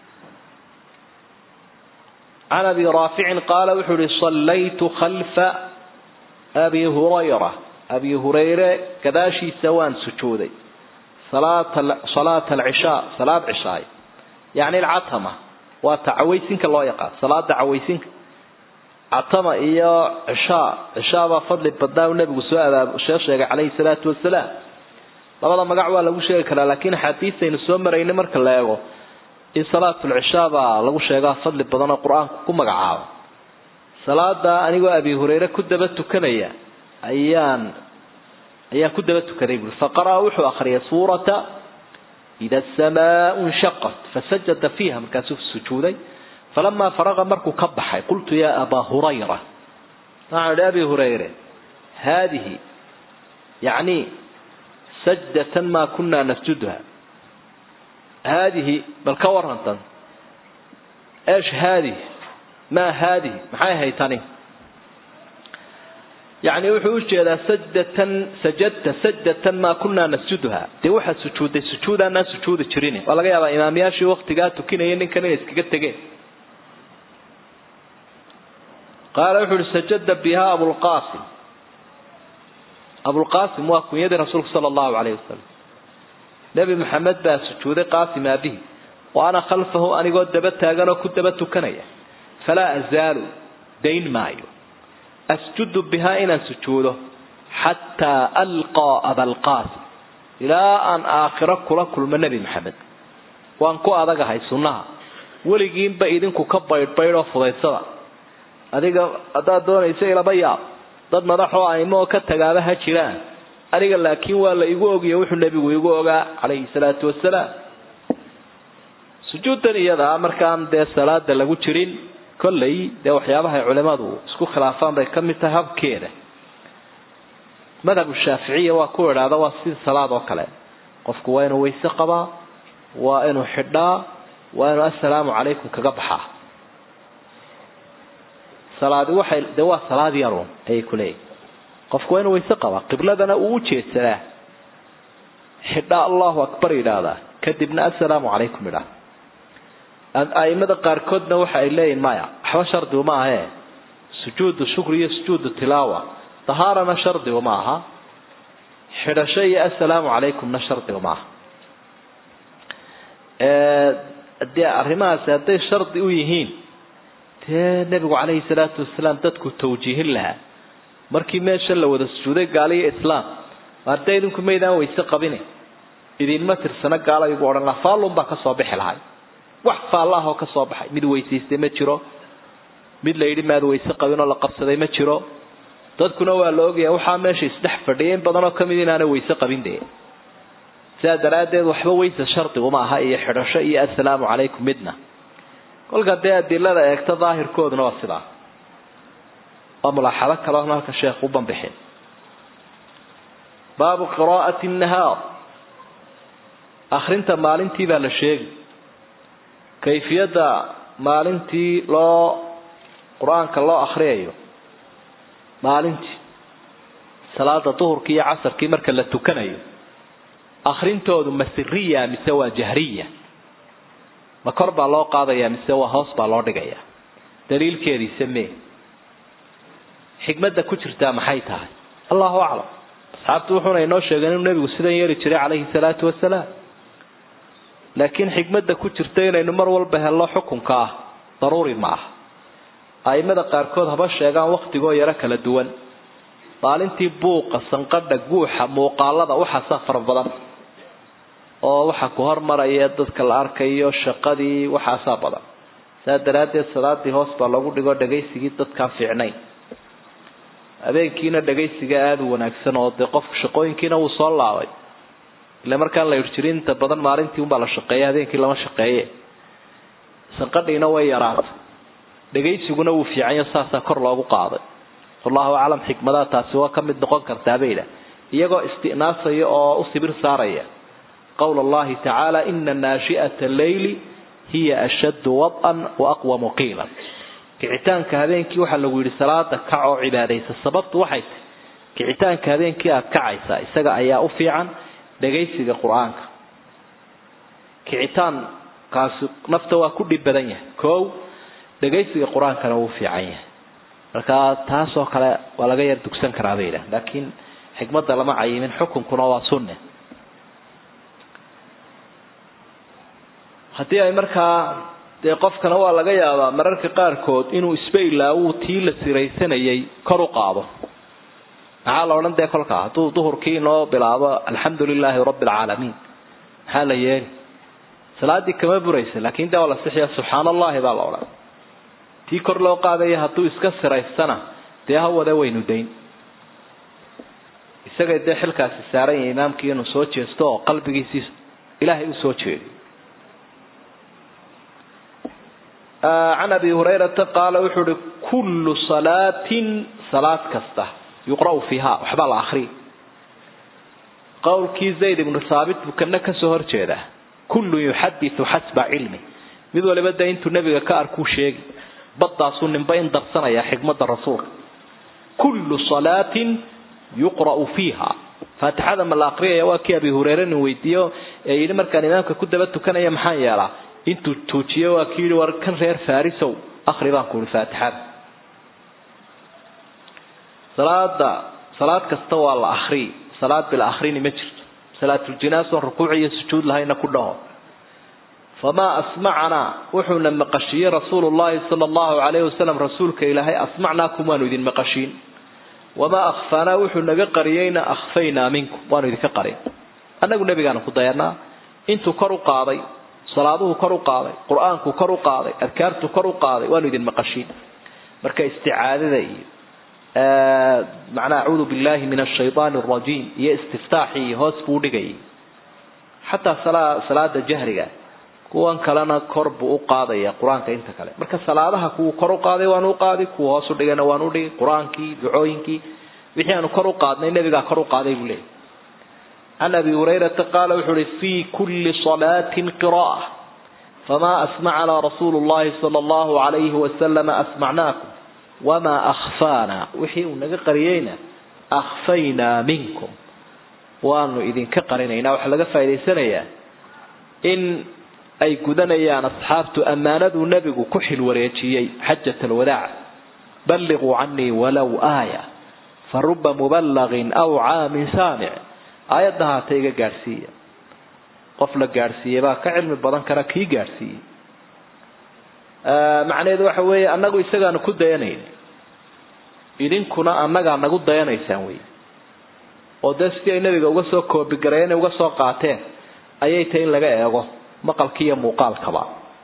[SPEAKER 1] عن أبي رافع قال وحولي صليت خلف أبي هريرة كداشي سوان سجودي صلاة العشاء صلاة عشاء يعني العتمة وتعويسينك الله يقع صلاة تعويسينك عتمة إياه عشاء بفضل بداو النبي سؤال الشيخ عليه الصلاة والسلام labada magac waa lagu sheegi karaa laakiin xadiisaynu soo marayna marka la eego in salaatul isha ba lagu sheegaa fadli badan oo quraanku ku magacaabo salaada anigoo Abi Hurayra ku daba tukanaya ayaan ayaa ku daba tukaday faqara wuxuu akhriyay suurata ida as-samaa'u inshaqqat fasajada fiha markaasuu sujuuday falama faraga markuu ka baxay qultu ya aba hurayra ta'ala abi hurayra hadihi yani sajdatan ma kunna nasjudha هذه بالكورنتن ايش هذه ما هذه maxay haytani يعني wuxuu u jeedaa sajdatan ma kunna nasjudha de waxa sujuudana sujuudi jirin waa laga yaabaa imaamiyashii waqtiga tukinayeen ninkan inay iskaga tageen qaala wuxuu sajada biha abul qasim waa kunyada rasuulka sallallahu alayhi wasallam nabi maxamed baa sujuuday qasim abihi wa ana khalfahu anigoo daba taagan oo ku daba tukanaya fala azalu dayn maayo asjudu biha ina sujuudo hatta alqa abul qasim ila an aakhira kula kulma nabi maxamed waan ku adagahay sunnaha waligiin ba idinku ka baydbaydo fudaysada adiga adaa doonaysa ila bayaa dad madaxo aymo ka tagaaba ha jiraan aniga laakiin waa la igu ogiyo wuxuu nabigu igu ogaa calayhi salaatu wasalaam sujuudan iyada markaan de salaada lagu jirin kullay de waxyaabaha culimadu isku khilaafaan bay kamid tahay habkeeda madhab shaafiiciga waa ku wadaada waa si salaad oo kale qofku waa inuu weyse qabaa waa inuu xidhaa waa inuu assalaamu calaykum kaga baxaa salaadi waxay de waa salaad yaro ay kulay qofku waa inuu weyse qabaa qibladana uu jeedsadaa xidhaa allahu akbar ilaada kadibna assalaamu calaykum ilaada aimada qaarkoodna waxa ay leeyihiin maya waxba shardi uma aha sujuudu shukri iyo sujuudu tilaawa tahaarana shardi uma aha xidhasho iyo assalaamu calaykumna shardi uma aha dee arrimahaasi hadday shardi u yihiin dee nabigu calayhi salaatu wasalaam dadku tawjiihin lahaa markii meesha la wada sujuuday gaaliyo islaam arday idinku meydaan weyse qabine idinma tirsana gaala igu oran la faalun baa ka soo bixi lahay wax faalaha oo ka soo baxay mid weysiistay ma jiro mid la yiri maad weyse qabin oo la qabsaday ma jiro dadkuna waa la ogyahay waxa meesha isdhex fadhiyeen badan oo kamid inaana weyse qabin de sidaa daraadeed waxba weyse shardi uma aha iyo xidhasho iyo assalaamu calaykum midna kolka dee adilada eegta daahirkooduna waa sidaa وملاحظة كلام هذا الشيخ وبنبحين باب قراءة النهار آخرين مالنتي بالشيء كيفية مالنتي لا قرآن كلا آخريه مالنتي صلاة الظهر كي عصر كي مركل لتكنيه آخرين تود مسرية مسوى جهرية ما قرب الله قاضي مسوى هاصب الله رجعيه دليل كذي سميه حكمة كترتها محيتها الله أعلم أصحابته وحنا ينوش يقولون النبي وسيدنا يري عليه الصلاة والسلام لكن حكمة كترتين إنه مر والبه الله حكم كاه ضروري معه أي ماذا قاركود هبش يقان وقت يقول يرك للدول قال انت بوق السنقد جوحة مقالة وحى سفر بضم أو وحى كهر مرة يدك الأركية الشقدي وحى سابضم سادرات الصلاة دي هوس بالله يقول دقيس جيت كان في عيني abeenkiina dhageysiga aad u wanaagsan oo de qof shaqooyinkiina uu soo laabay ila markaan la yirjirinta badan maalintii un baa la shaqeeyay habeenkii lama shaqeeyay sanqadhiina way yaraatay dhageysiguna uu fiican yahay saasa kor loogu qaaday wallahu a'lam xikmada taasi waa kamid noqon kartaa bayda iyagoo istinaasaya oo u sibir saaraya qowl Allah ta'ala inna nashi'ata al-layli hiya ashaddu wad'an wa aqwa qiila kicitaanka habeenkii waxa lagu yiri salaada kaco cibaadaysa sababtu waxay kicitaanka habeenkii aad kacaysa isaga ayaa u fiican dhageysiga quraanka kicitaan kaas nafta waa ku dhib badan yahay koow dhageysiga quraankana uu fiican yahay marka taas oo kale waa laga yar dugsan karaa bayda laakiin xikmadda lama cayimin xukunkuna waa sunne hadii ay markaa dee qofkana waa laga yaabaa mararka qaarkood inuu isbeelaa uu tii la siraysanayay kor u qaado maxaa la odhan dee kolka hadduu duhurkii noo bilaabo alxamdulilaahi rabbil caalamiin maxaa la yeeli salaadii kama buraysa laakiin dee waa la sixiya subxaanallahi baa la odhan tii kor loo qaadaya hadduu iska siraysana dee hawada waynu dayn isaga de xilkaasi saaran yahay imaamkii inuu soo jeesto oo qalbigiisa ilaahay u soo jeedo. عن أبي هريرة قال وحر كل صلاة كسته يقرأ فيها وحبال آخرين قول كي زيد بن ثابت وكأنك سهر جيده كل يحدث حسب علمه مذ ولا بد أنت النبي كأركو شيء بطا سن بين درسنا يا حكمة الرسول كل صلاة يقرأ فيها فاتحة من الآخرية يواكي أبي هريرة ويديو ينمر كان إمامك كدبت كان يمحان يلا انتو توجيه وكيل وركن غير فارسو اخربان كل فاتحه صلاه كستوى الاخري صلاه بالاخرين مجر صلاه الجنازه والركوع والسجود لهينا كله فما اسمعنا وحنا مقشي رسول الله صلى الله عليه وسلم رسولك الهي اسمعناكم وانذين مقشين وما اخفانا وحنا قرينا اخفينا منكم وانذين قرين انا النبي كان خداينا انتو كرو قاضي صلاته كرو قاضي قرآنك كرو قاضي أذكارته كرو قاضي وانو ذي المقشين مركا استعاذة ذي معنى أعوذ بالله من الشيطان الرجيم هي استفتاحي هوس فودقي حتى صلاة جهرية كوان كلنا كرب قاضي قرآنك انت كلام مركا صلاةها كو كرو قاضي وانو قاضي كو هوس دقنا وانو دقي قرآنك دعوينك وحيانو كرو قاضي النبي كرو قاضي بليه عن أبي هريرة قال وحرف في كل صلاة قراءة فما أسمعنا رسول الله صلى الله عليه وسلم أسمعناكم وما أخفانا وحيونا قرينا أخفينا منكم وأنه إذن كقرينا وحلقة فإذا سنيا إن أي كدنيا أصحابت أمانة النبي كحل وريتشي حجة الوداع بلغوا عني ولو آية فرب مبلغ أو عام سامع aayadaha tayga gaarsiiya qof la gaarsiiyay baa ka cilmi badan kara kii gaarsiiyay macnaheedu waxa weeye annagu isagaana ku dayanay idinkuna annaga nagu dayanaysaan way oo dadkii nabiga uga soo koobi gareeyeen uga soo qaateen ayay tahay in laga eego maqalkii iyo muuqaalkaba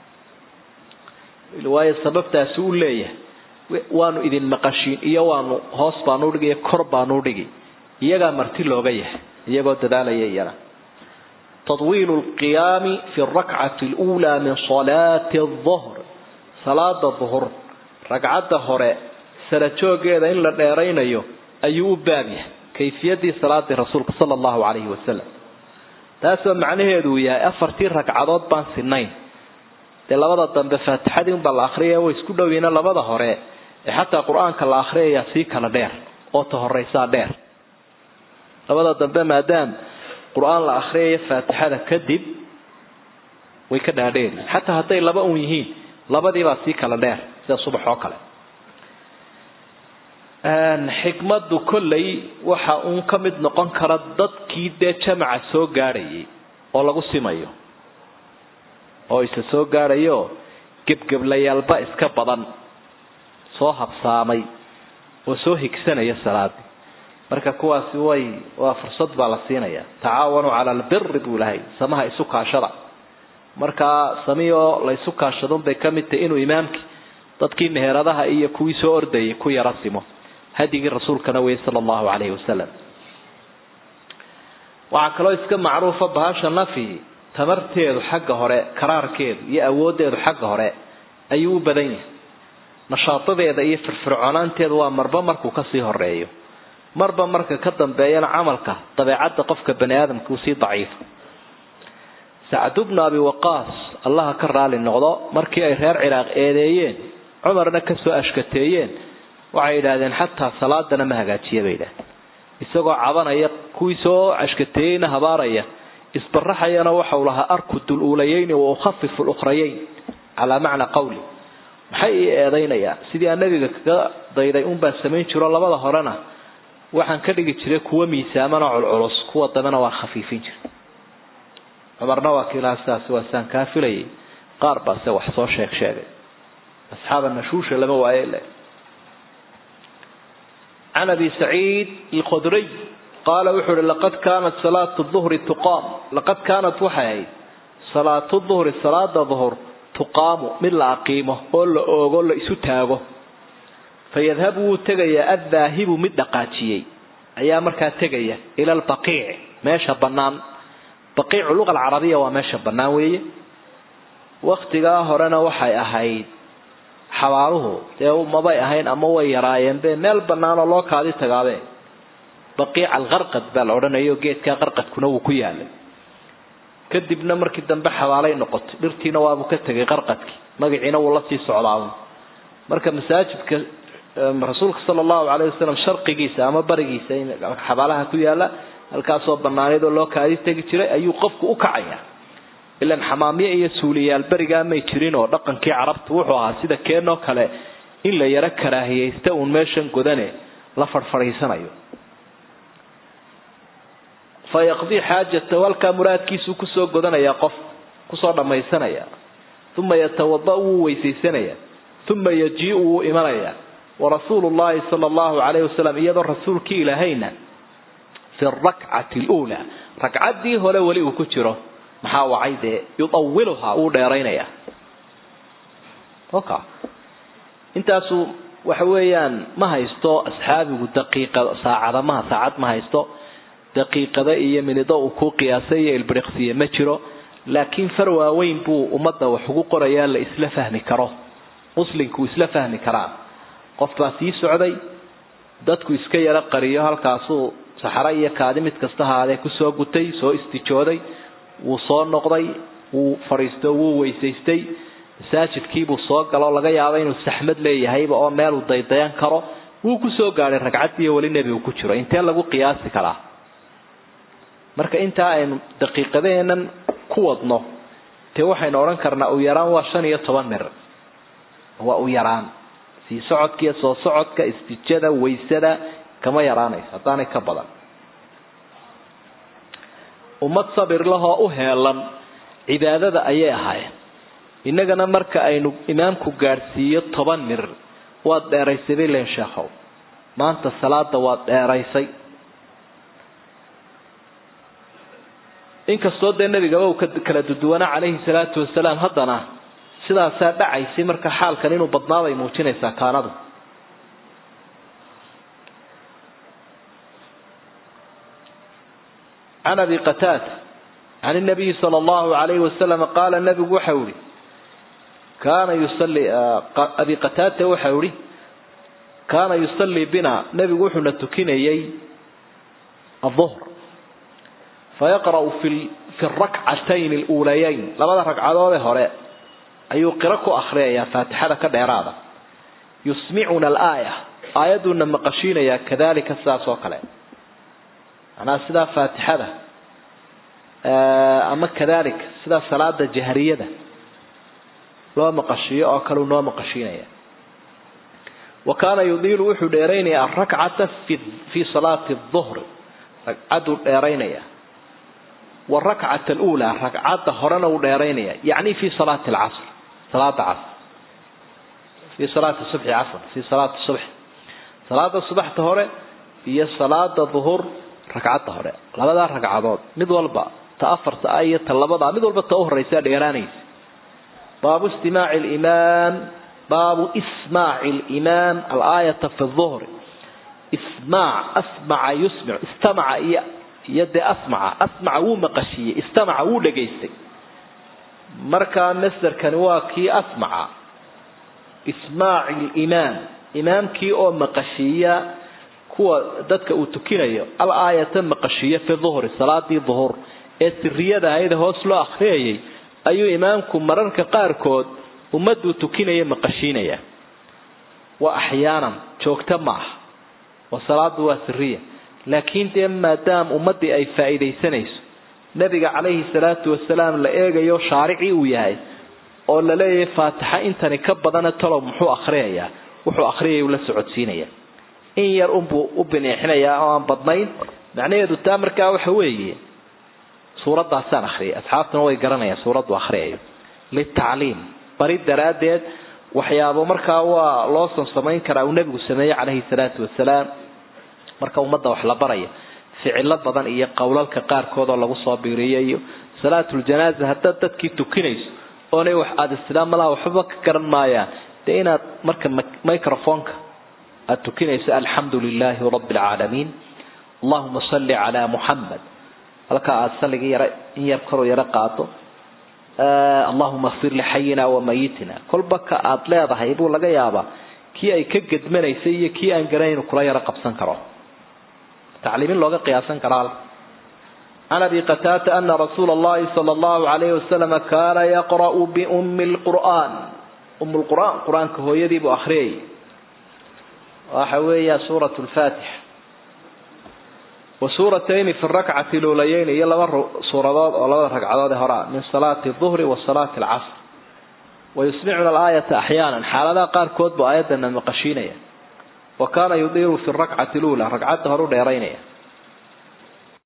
[SPEAKER 1] ilaahay sababtaas uu leeyahay waanu idin maqashiin iyo waanu hoos baanu dhigay kor baanu dhigay iyaga marti looga yahay يقول دلالة يلا تطويل القيام في الركعة الأولى من صلاة الظهر صلاة الظهر ركعة الظهر سرتشوق إذا إن لديرين أيوب بابيه كيفية صلاة الرسول صلى الله عليه وسلم تاسم معنى هذا يا أفرتي ركعات بان سنين لبدا بفتحة بالآخرية ويسكدوا بينا لبدا هراء حتى القرآن كالآخرية يسيك لدير أو تهريسا دير labada dambe maadaam quraan la akhriyo faatixada kadib way ka dhaadheen hatta haday laba u yihiin labadii baa si kala dheer sida subax oo kale xikmadu kullay waxa uu ka mid noqon kara dadkii de jamaca soo gaarayay oo lagu simayo oo isa soo gaarayo gabgablayalba iska badan soo habsaamay oo soo higsanaya salaadii marka kuwaasi waa fursad baa la siinaya taawanu ala albirr bilahi samaha isu kaashada marka samiyo la isu kaashado bay kamid tahay inuu imaamki dadkii meheradaha iyo kuwii soo ordayay ku yarasimo hadigi rasuulkana way sallallahu alayhi wasallam waxa kale iska macruufa bahasha nafi tamarteedu xagga hore karaarkeedu iyo awoodeedu xagga hore ayuu badan yahay nashaatadeeda iyo firfircoonaanteedu waa marba markuu ka sii horeeyo marba marka ka dambeeyana amalka dabeecada qofka bani aadamka uu si daciif Sa'd ibn Abi Waqqas Allah ka raali noqdo markii ay reer Ciraaq eedeeyeen Umarna ka soo ashkateeyeen waxay yiraahdeen hatta salaadana ma hagaajiyay isagoo cabanaya kuwii soo ashkateeyna habaaraya isbaraxayana waxa uu lahaa arkudul uulayeyn oo khaffif al-ukhrayeyn ala macna qawli maxay eedeynaya sidii nabiga ka dayday baa sameyn jiro labada horena waxaan ka dhigi jiray kuwa miisaamana culculus kuwa dabana waa khafiifin jiray Umarna waa kiilaasaas waa san kaafilay qaar baa se wax soo sheegay asxaab an-nashush lama waayay عن أبي سعيد الخدري قال وحر لقد كانت صلاة الظهر تقام لقد كانت وحي صلاة الظهر صلاة الظهر تقام من العقيمة قول إسو تاغو فيذهبوا تغيى الذاهب من دقاتيي ayaa markaa tegaya ila albaqiic meesha bannaan baqiicu luqa alcarabiya waa meesha bannaan weeye waqtigaa horena waxay ahayd xabaaluhu dee mabay ahayn ama way yaraayeen be meel bannaan oo loo kaadi tagaabe baqiic alqarqad baa la odhanayo geedkaa qarqadkuna wuu ku yaalay kadibna markii dambe xabaalay noqotay dhirtiina waabuu ka tegay qarqadkii magaciina wuu la sii socdaa marka masaajidka rasuulka sallallahu alayhi wasallam sharqigiisa ama barigiisa in xabaalaha ku yaala halkaasoo banaanid oo loo kaadi tagi jiray ayuu qofku u kacaya ilaan xamaamiye iyo suuliyaal bariga ma jirin oo dhaqankii carabtu wuxuu ahaa sida keenoo kale in la yara karaahiyeysta uun meeshan godane la farfariisanayo fayaqdi xaajata walka muraadkiisu ku soo godanaya qof ku soo dhamaysanaya thumma yatawadda weysaysanaya thumma yaji'u imanaya ورسول الله صلى الله عليه وسلم يدر رسولك إلهينا في الركعة الأولى ركعة دي هو لولي وكتره محاوى عيده يطولها أولى رينيا وقع انت أسو وحويان ما هيستو أصحابي دقيقة ساعة ما ساعات ما هيستو دقيقة ذا من ضوء قياسية البريقسية مجره لكن فروا وين بو أمضى وحقوق ريال إسلا فهمي كره مسلمك إسلا فهمي كرام qof baa sii socday dadku iska yara qariyo halkaasoo saxara iyo kaadimid kasta haade ku soo gutay soo istijooday wuu soo noqday wuu fariisto wuu weysaystay masaajidkii buu soo galo laga yaabo inuu saxmad leeyahay oo meel uu daydayan karo wuu ku soo gaaray ragcadii wali nabigu ku jiro intee lagu qiyaasi karaa marka inta aynu daqiiqadeenan ku wadno te waxaynu oran karnaa uu yaraan waa 15 mir waa uu yaraan في صعدك يسوع صعدك استجادة ويسادة كما يراني هتاني كبلا وما تصبر لها أهلا عبادة أيها إنك نمرك أينو إمامك جارسية طبعا مر واد رئيسي لين شاخو ما أنت الصلاة واد رئيسي إنك الصوت النبي جاءوا كلا تدوانا عليه الصلاة والسلام هضنا sidaas dhacaysi marka xaalkan inuu badnaaday muujinaysa kaanadu أنا أبي قتادة عن النبي صلى الله عليه وسلم قال النبي وحوري كان يصلي أبي قتادة وحوري كان يصلي بنا نبي وحنا تكيني الظهر فيقرأ في الركعتين الأوليين لما ركعة هراء أيو قرأكو أخرى يا فاتحة كديرادة يسمعون الآية آياتنا مقشين يا كذلك الساس وقلع أنا سدا فاتحة أما كذلك سدا صلاة جهرية لو مقشية أو كانوا نو مقشين يا وكان يضيل وحو ديرين الركعة في صلاة الظهر ركعة ديرين يا والركعة الأولى ركعة هرنا وديرين يعني في صلاة العصر صلاة العصر في صلاة الصبح عفوا في صلاة الصبح صلاة الصبح طهورة هي صلاة الظهر ركعة طهورة لبدا ركعات مدول با تأفر آية لبدا مدول با طهور رئيسة ديراني باب استماع الإمام باب إسماع الإمام الآية في الظهر أسمع يسمع استمع يد أسمع ومقشية استمع ولقيستي مركا مصدر كنواكي أسمع إسماع الإمام إمام كي أو مقشية كوا دتك أوتكينيا الآية مقشية في الظهر صلاة الظهر السرية هذا هو سلو أخري أي إمامكم مرنك قاركود ومدوا تكينيا مقشينيا وأحيانا شوكت معه وصلاة وسرية لكن ما دام أمدي أي فائدة سنيس نبي عليه الصلاة والسلام لقى يو شارعي وياي أو لا فاتحة أنت نكبضنا طلب محو أخرية وحو أخرية ولا سعود سينية إن ير أبني إحنا يا بدنين معناه يدو تامر كاوحوي سورة داسان أخرية أصحابنا ويقرنا سورة وأخرية للتعليم بريد درادات وحيابه مركا ولوصن سمين كراو نبي السماء عليه الصلاة والسلام marka umada wax la barayo ficil badan iyo qowlalka qaar kood oo lagu soo biiriyay salaatul janaaza hadda dadkii tukinayso oo ay wax aad islaam la waxba ka garan maayaan deena marka microphone aad tukinayso alxamdulilaahi rabbil alamin اللهم صل على محمد halka aad saliga yara in yar kor yara qaato اللهم اغفر لحينا وميتنا كل بك aad leedahay buu laga yaaba kii ay ka gadmanaysay iyo kii aan garanayn kula yara qabsan karo تعليم لوغا قياسا كرال عن ابي قتادة ان رسول الله صلى الله عليه وسلم كان يقرأ بأم القرآن ام القرآن قرآن كهويدي بو اخري وحوية سورة الفاتح وسورتين في الركعة الأوليين يلا مروا سورة ولا ركعات هراء من صلاة الظهر وصلاة العصر ويسمعنا الآية أحيانا حالا قال كود بآية أن مقشينية وكان يضير في الركعة الأولى ركعات هرو ديرينية